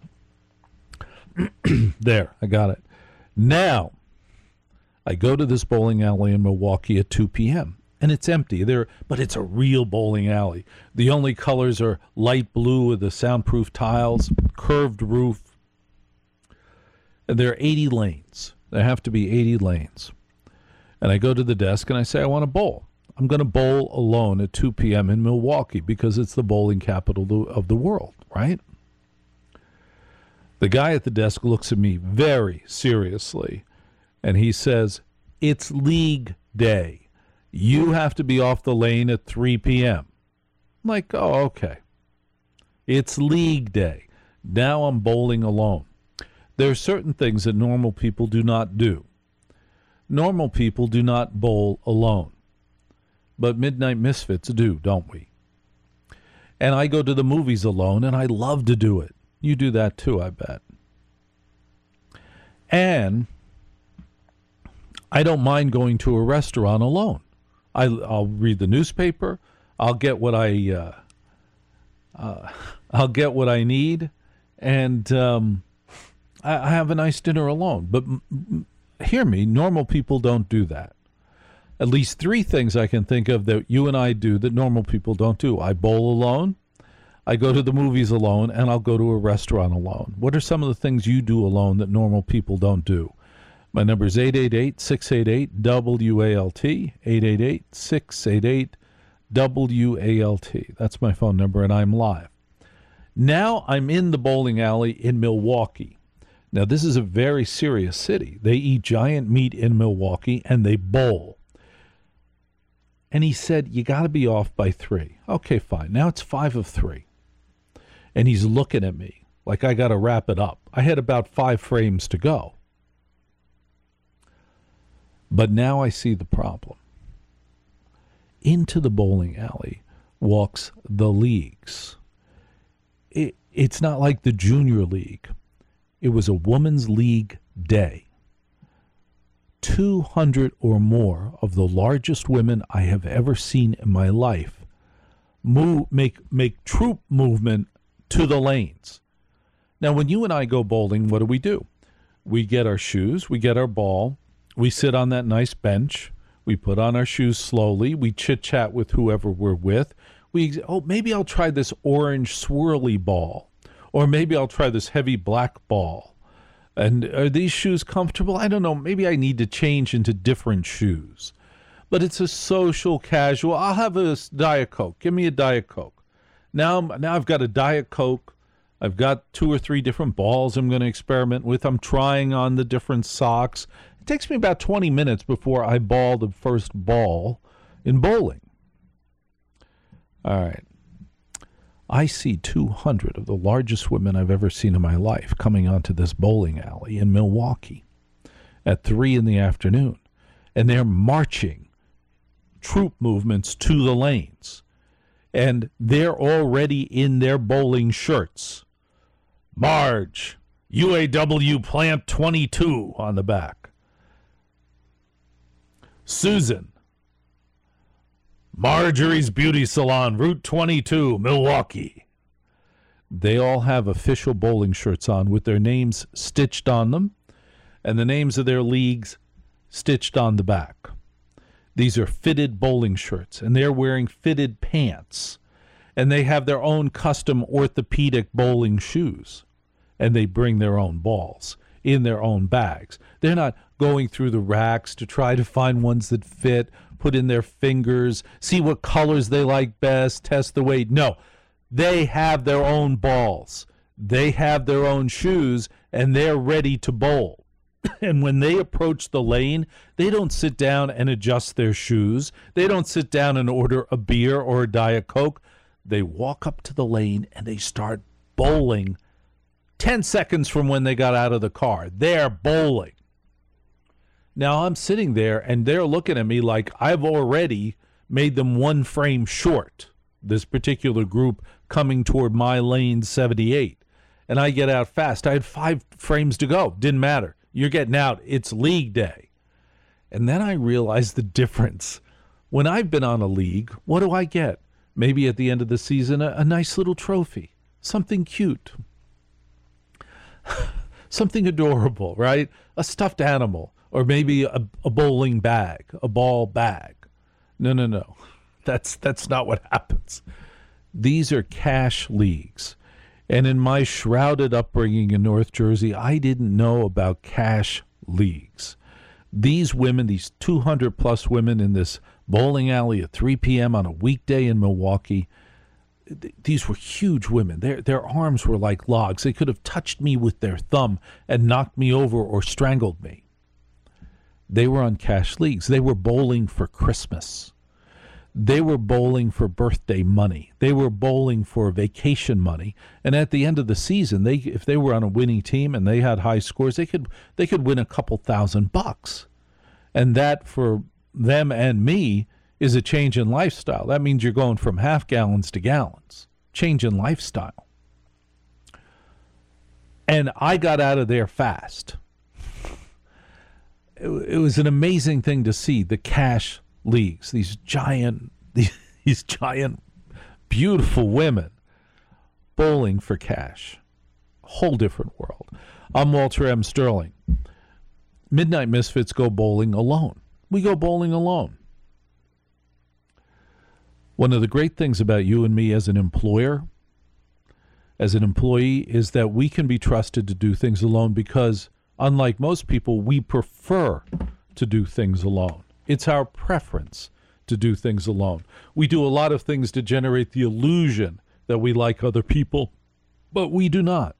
There, I got it. Now, I go to this bowling alley in Milwaukee at 2 p.m., and it's empty. But it's a real bowling alley. The only colors are light blue with the soundproof tiles, curved roof. And there are 80 lanes. There have to be 80 lanes. And I go to the desk and I say, I want to bowl. I'm going to bowl alone at 2 p.m. in Milwaukee because it's the bowling capital of the world, right? The guy at the desk looks at me very seriously, and he says, it's league day. You have to be off the lane at 3 p.m. I'm like, oh, okay. It's league day. Now I'm bowling alone. There are certain things that normal people do not do. Normal people do not bowl alone. But Midnight Misfits do, don't we? And I go to the movies alone, and I love to do it. You do that too, I bet. And I don't mind going to a restaurant alone. I'll read the newspaper. I'll get what I need, and I have a nice dinner alone. But hear me, normal people don't do that. At least 3 things I can think of that you and I do that normal people don't do. I bowl alone, I go to the movies alone, and I'll go to a restaurant alone. What are some of the things you do alone that normal people don't do? My number is 888-688-WALT, 888-688-WALT. That's my phone number, and I'm live. Now I'm in the bowling alley in Milwaukee. Now, this is a very serious city. They eat giant meat in Milwaukee, and they bowl. And he said, you got to be off by 3. Okay, fine. Now it's 5 of 3. And he's looking at me like I got to wrap it up. I had about 5 frames to go. But now I see the problem. Into the bowling alley walks the leagues. It's not like the junior league. It was a women's league day. 200 or more of the largest women I have ever seen in my life make troop movement to the lanes. Now, when you and I go bowling, what do? We get our shoes, we get our ball, we sit on that nice bench, we put on our shoes slowly, we chit-chat with whoever we're with. Maybe I'll try this orange swirly ball, or maybe I'll try this heavy black ball. And are these shoes comfortable? I don't know. Maybe I need to change into different shoes. But it's a social, casual. I'll have a Diet Coke. Give me a Diet Coke. Now I've got a Diet Coke. I've got 2 or 3 different balls I'm going to experiment with. I'm trying on the different socks. It takes me about 20 minutes before I ball the first ball in bowling. All right. I see 200 of the largest women I've ever seen in my life coming onto this bowling alley in Milwaukee at 3 in the afternoon. And they're marching troop movements to the lanes. And they're already in their bowling shirts. Marge, UAW Plant 22 on the back. Susan, Marjorie's Beauty Salon, Route 22, Milwaukee. They all have official bowling shirts on with their names stitched on them and the names of their leagues stitched on the back. These are fitted bowling shirts, and they're wearing fitted pants. And they have their own custom orthopedic bowling shoes. And they bring their own balls in their own bags. They're not going through the racks to try to find ones that fit, put in their fingers, see what colors they like best, test the weight. No, they have their own balls. They have their own shoes, and they're ready to bowl. And when they approach the lane, they don't sit down and adjust their shoes. They don't sit down and order a beer or a Diet Coke. They walk up to the lane, and they start bowling 10 seconds from when they got out of the car. They're bowling. Now, I'm sitting there, and they're looking at me like I've already made them one frame short, this particular group coming toward my lane 78. And I get out fast. I had 5 frames to go. Didn't matter. You're getting out. It's league day. And then I realized the difference. When I've been on a league, what do I get? Maybe at the end of the season, a nice little trophy, something cute, something adorable, right? A stuffed animal, or maybe a bowling bag, a ball bag. No. That's not what happens. These are cash leagues. And in my shrouded upbringing in North Jersey, I didn't know about cash leagues. These women, these 200-plus women in this bowling alley at 3 p.m. on a weekday in Milwaukee, these were huge women. Their arms were like logs. They could have touched me with their thumb and knocked me over or strangled me. They were on cash leagues. They were bowling for Christmas. They were bowling for birthday money. They were bowling for vacation money. And at the end of the season, if they were on a winning team and they had high scores, they could win a couple $1,000. And that, for them and me, is a change in lifestyle. That means you're going from half gallons to gallons. Change in lifestyle. And I got out of there fast. It was an amazing thing to see, the cash leagues, these giant, beautiful women bowling for cash. A whole different world. I'm Walter M. Sterling. Midnight Misfits go bowling alone. We go bowling alone. One of the great things about you and me as an employer, as an employee, is that we can be trusted to do things alone because, unlike most people, we prefer to do things alone. It's our preference to do things alone. We do a lot of things to generate the illusion that we like other people, but we do not.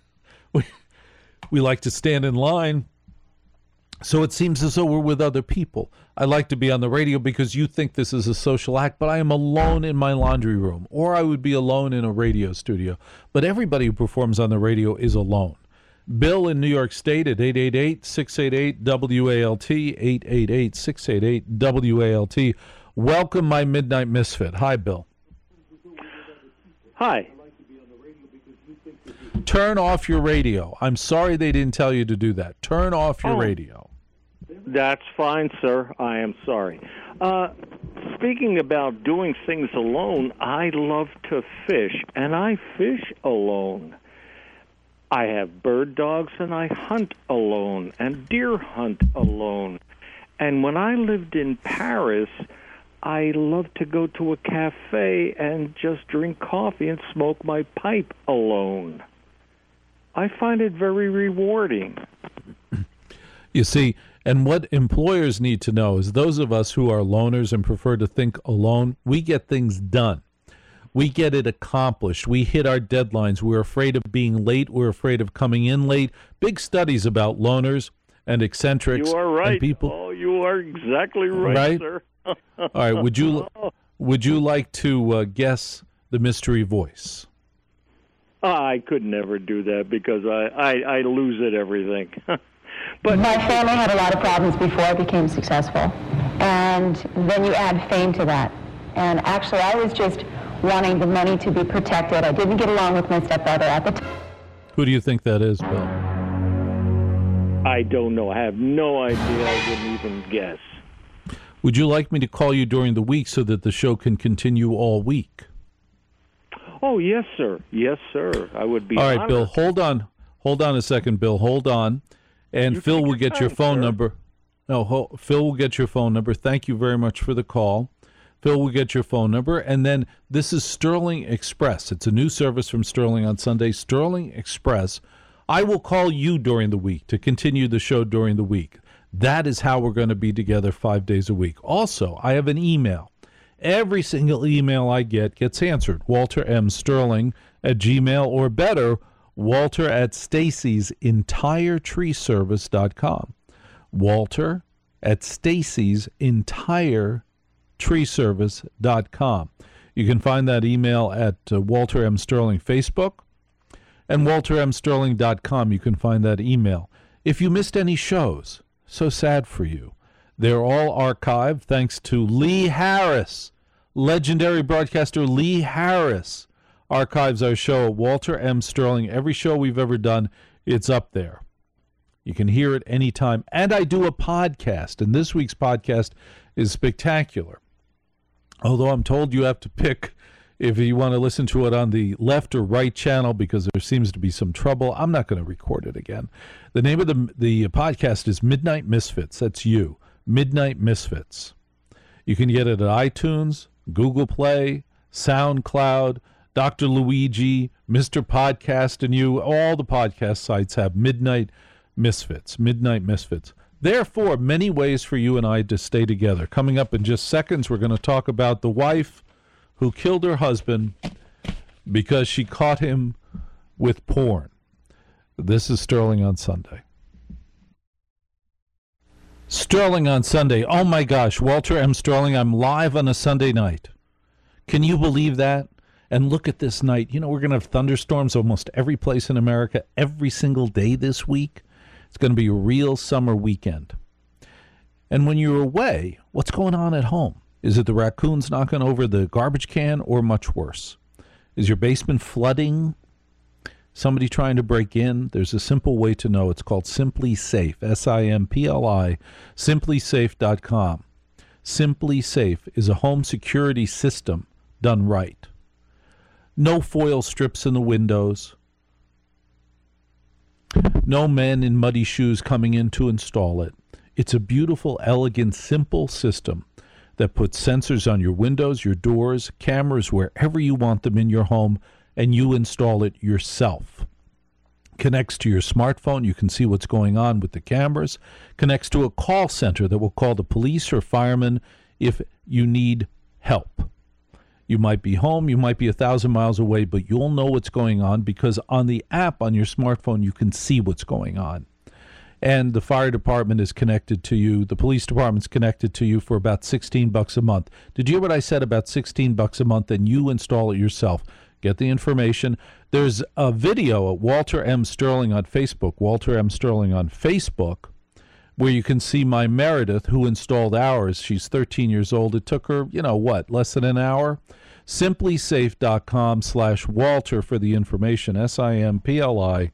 We like to stand in line, so it seems as though we're with other people. I like to be on the radio because you think this is a social act, but I am alone in my laundry room, or I would be alone in a radio studio. But everybody who performs on the radio is alone. Bill in New York State at 888-688-WALT, 888-688-WALT. Welcome, my Midnight Misfit. Hi, Bill. Hi. Turn off your radio. I'm sorry they didn't tell you to do that. Turn off your radio. That's fine, sir. I am sorry. Speaking about doing things alone, I love to fish, and I fish alone. I have bird dogs, and I hunt alone, and deer hunt alone. And when I lived in Paris, I loved to go to a cafe and just drink coffee and smoke my pipe alone. I find it very rewarding. You see, and what employers need to know is those of us who are loners and prefer to think alone, we get things done. We get it accomplished. We hit our deadlines. We're afraid of being late. We're afraid of coming in late. Big studies about loners and eccentrics. You are right. And people, oh, you are exactly right, sir. All right. Would you like to guess the mystery voice? I could never do that because I lose at everything. But my family had a lot of problems before I became successful. And then you add fame to that. And actually, I was just wanting the money to be protected. I didn't get along with my stepbrother at the time. Who do you think that is, Bill? I don't know. I have no idea. I wouldn't even guess. Would you like me to call you during the week so that the show can continue all week? Oh, yes, sir. Yes, sir. I would be all right, honored. Bill, hold on. Hold on a second, Bill. Hold on. And Phil will get your phone number. No, Phil will get your phone number. Thank you very much for the call. Phil will get your phone number. And then this is Sterling Express. It's a new service from Sterling on Sunday. Sterling Express. I will call you during the week to continue the show during the week. That is how we're going to be together 5 days a week. Also, I have an email. Every single email I get gets answered. Walter M. Sterling at Gmail, or better, Walter at Stacy's EntireTreeService.com. Walter at Stacy's EntireTreeService.com. You can find that email at Walter M. Sterling Facebook, and WalterMSterling.com. You can find that email. If you missed any shows, so sad for you. They're all archived thanks to Lee Harris. Legendary broadcaster Lee Harris archives our show at Walter M. Sterling. Every show we've ever done, it's up there. You can hear it anytime. And I do a podcast, and this week's podcast is spectacular. Although I'm told you have to pick if you want to listen to it on the left or right channel because there seems to be some trouble. I'm not going to record it again. The name of the podcast is Midnight Misfits. That's you, Midnight Misfits. You can get it at iTunes, Google Play, SoundCloud, Dr. Luigi, Mr. Podcast, and you. All the podcast sites have Midnight Misfits, Midnight Misfits. Therefore, many ways for you and I to stay together. Coming up in just seconds, we're going to talk about the wife who killed her husband because she caught him with porn. This is Sterling on Sunday. Sterling on Sunday. Oh my gosh, Walter M. Sterling, I'm live on a Sunday night. Can you believe that? And look at this night. You know, we're going to have thunderstorms almost every place in America every single day this week. It's going to be a real summer weekend. And when you're away, what's going on at home? Is it the raccoons knocking over the garbage can or much worse? Is your basement flooding? Somebody trying to break in? There's a simple way to know. It's called Simply Safe, SIMPLI, simplysafe.com. Simply Safe is a home security system done right. No foil strips in the windows. No men in muddy shoes coming in to install it. It's a beautiful, elegant, simple system that puts sensors on your windows, your doors, cameras wherever you want them in your home, and you install it yourself. Connects to your smartphone. You can see what's going on with the cameras. Connects to a call center that will call the police or firemen if you need help. You might be home, you might be 1,000 miles away, but you'll know what's going on because on the app on your smartphone, you can see what's going on. And the fire department is connected to you. The police department's connected to you for about $16 a month. Did you hear what I said about $16 a month? And you install it yourself. Get the information. There's a video at Walter M. Sterling on Facebook, Walter M. Sterling on Facebook, where you can see my Meredith, who installed ours. She's 13 years old. It took her, less than an hour? Simplysafe.com/Walter for the information, SIMPLI,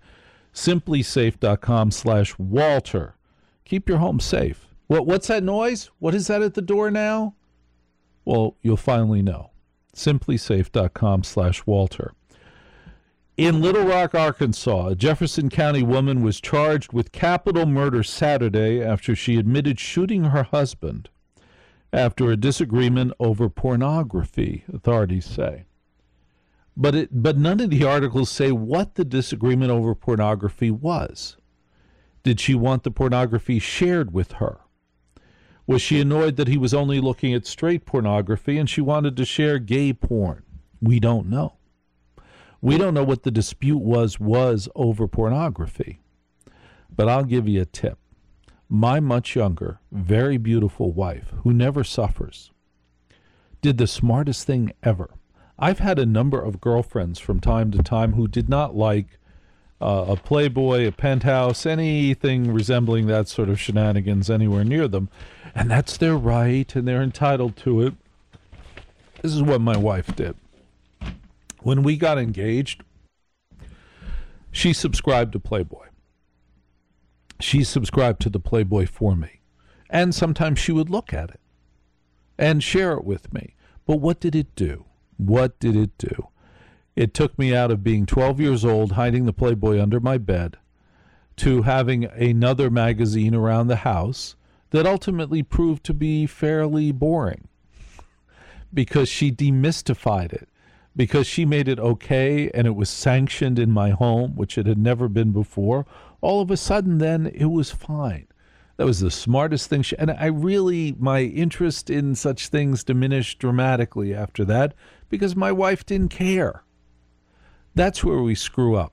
simplysafe.com/Walter. Keep your home safe. What's that noise? What is that at the door now? Well, you'll finally know. Simplysafe.com/Walter. In Little Rock, Arkansas, a Jefferson County woman was charged with capital murder Saturday after she admitted shooting her husband after a disagreement over pornography, authorities say. But none of the articles say what the disagreement over pornography was. Did she want the pornography shared with her? Was she annoyed that he was only looking at straight pornography and she wanted to share gay porn? We don't know. We don't know what the dispute was over pornography. But I'll give you a tip. My much younger, very beautiful wife, who never suffers, did the smartest thing ever. I've had a number of girlfriends from time to time who did not like a Playboy, a Penthouse, anything resembling that sort of shenanigans anywhere near them. And that's their right, and they're entitled to it. This is what my wife did. When we got engaged, she subscribed to Playboy. She subscribed to the Playboy for me. And sometimes she would look at it and share it with me. But what did it do? What did it do? It took me out of being 12 years old, hiding the Playboy under my bed, to having another magazine around the house that ultimately proved to be fairly boring because she demystified it, because she made it okay and it was sanctioned in my home, which it had never been before. All of a sudden, then, it was fine. That was the smartest thing. And my interest in such things diminished dramatically after that because my wife didn't care. That's where we screw up.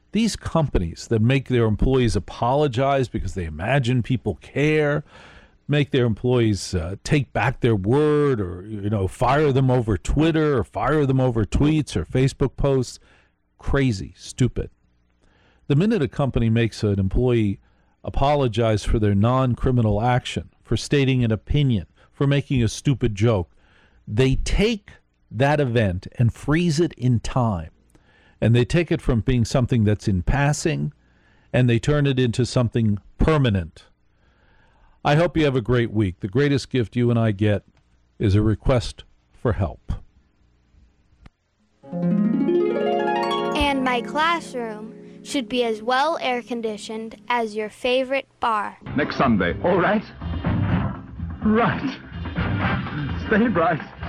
These companies that make their employees apologize because they imagine people care, make their employees take back their word, or fire them over Twitter, or fire them over tweets or Facebook posts, crazy, stupid. The minute a company makes an employee apologize for their non-criminal action, for stating an opinion, for making a stupid joke, they take that event and freeze it in time. And they take it from being something that's in passing, and they turn it into something permanent. I hope you have a great week. The greatest gift you and I get is a request for help. And my classroom should be as well air-conditioned as your favorite bar. Next Sunday. All right. Right. Stay bright.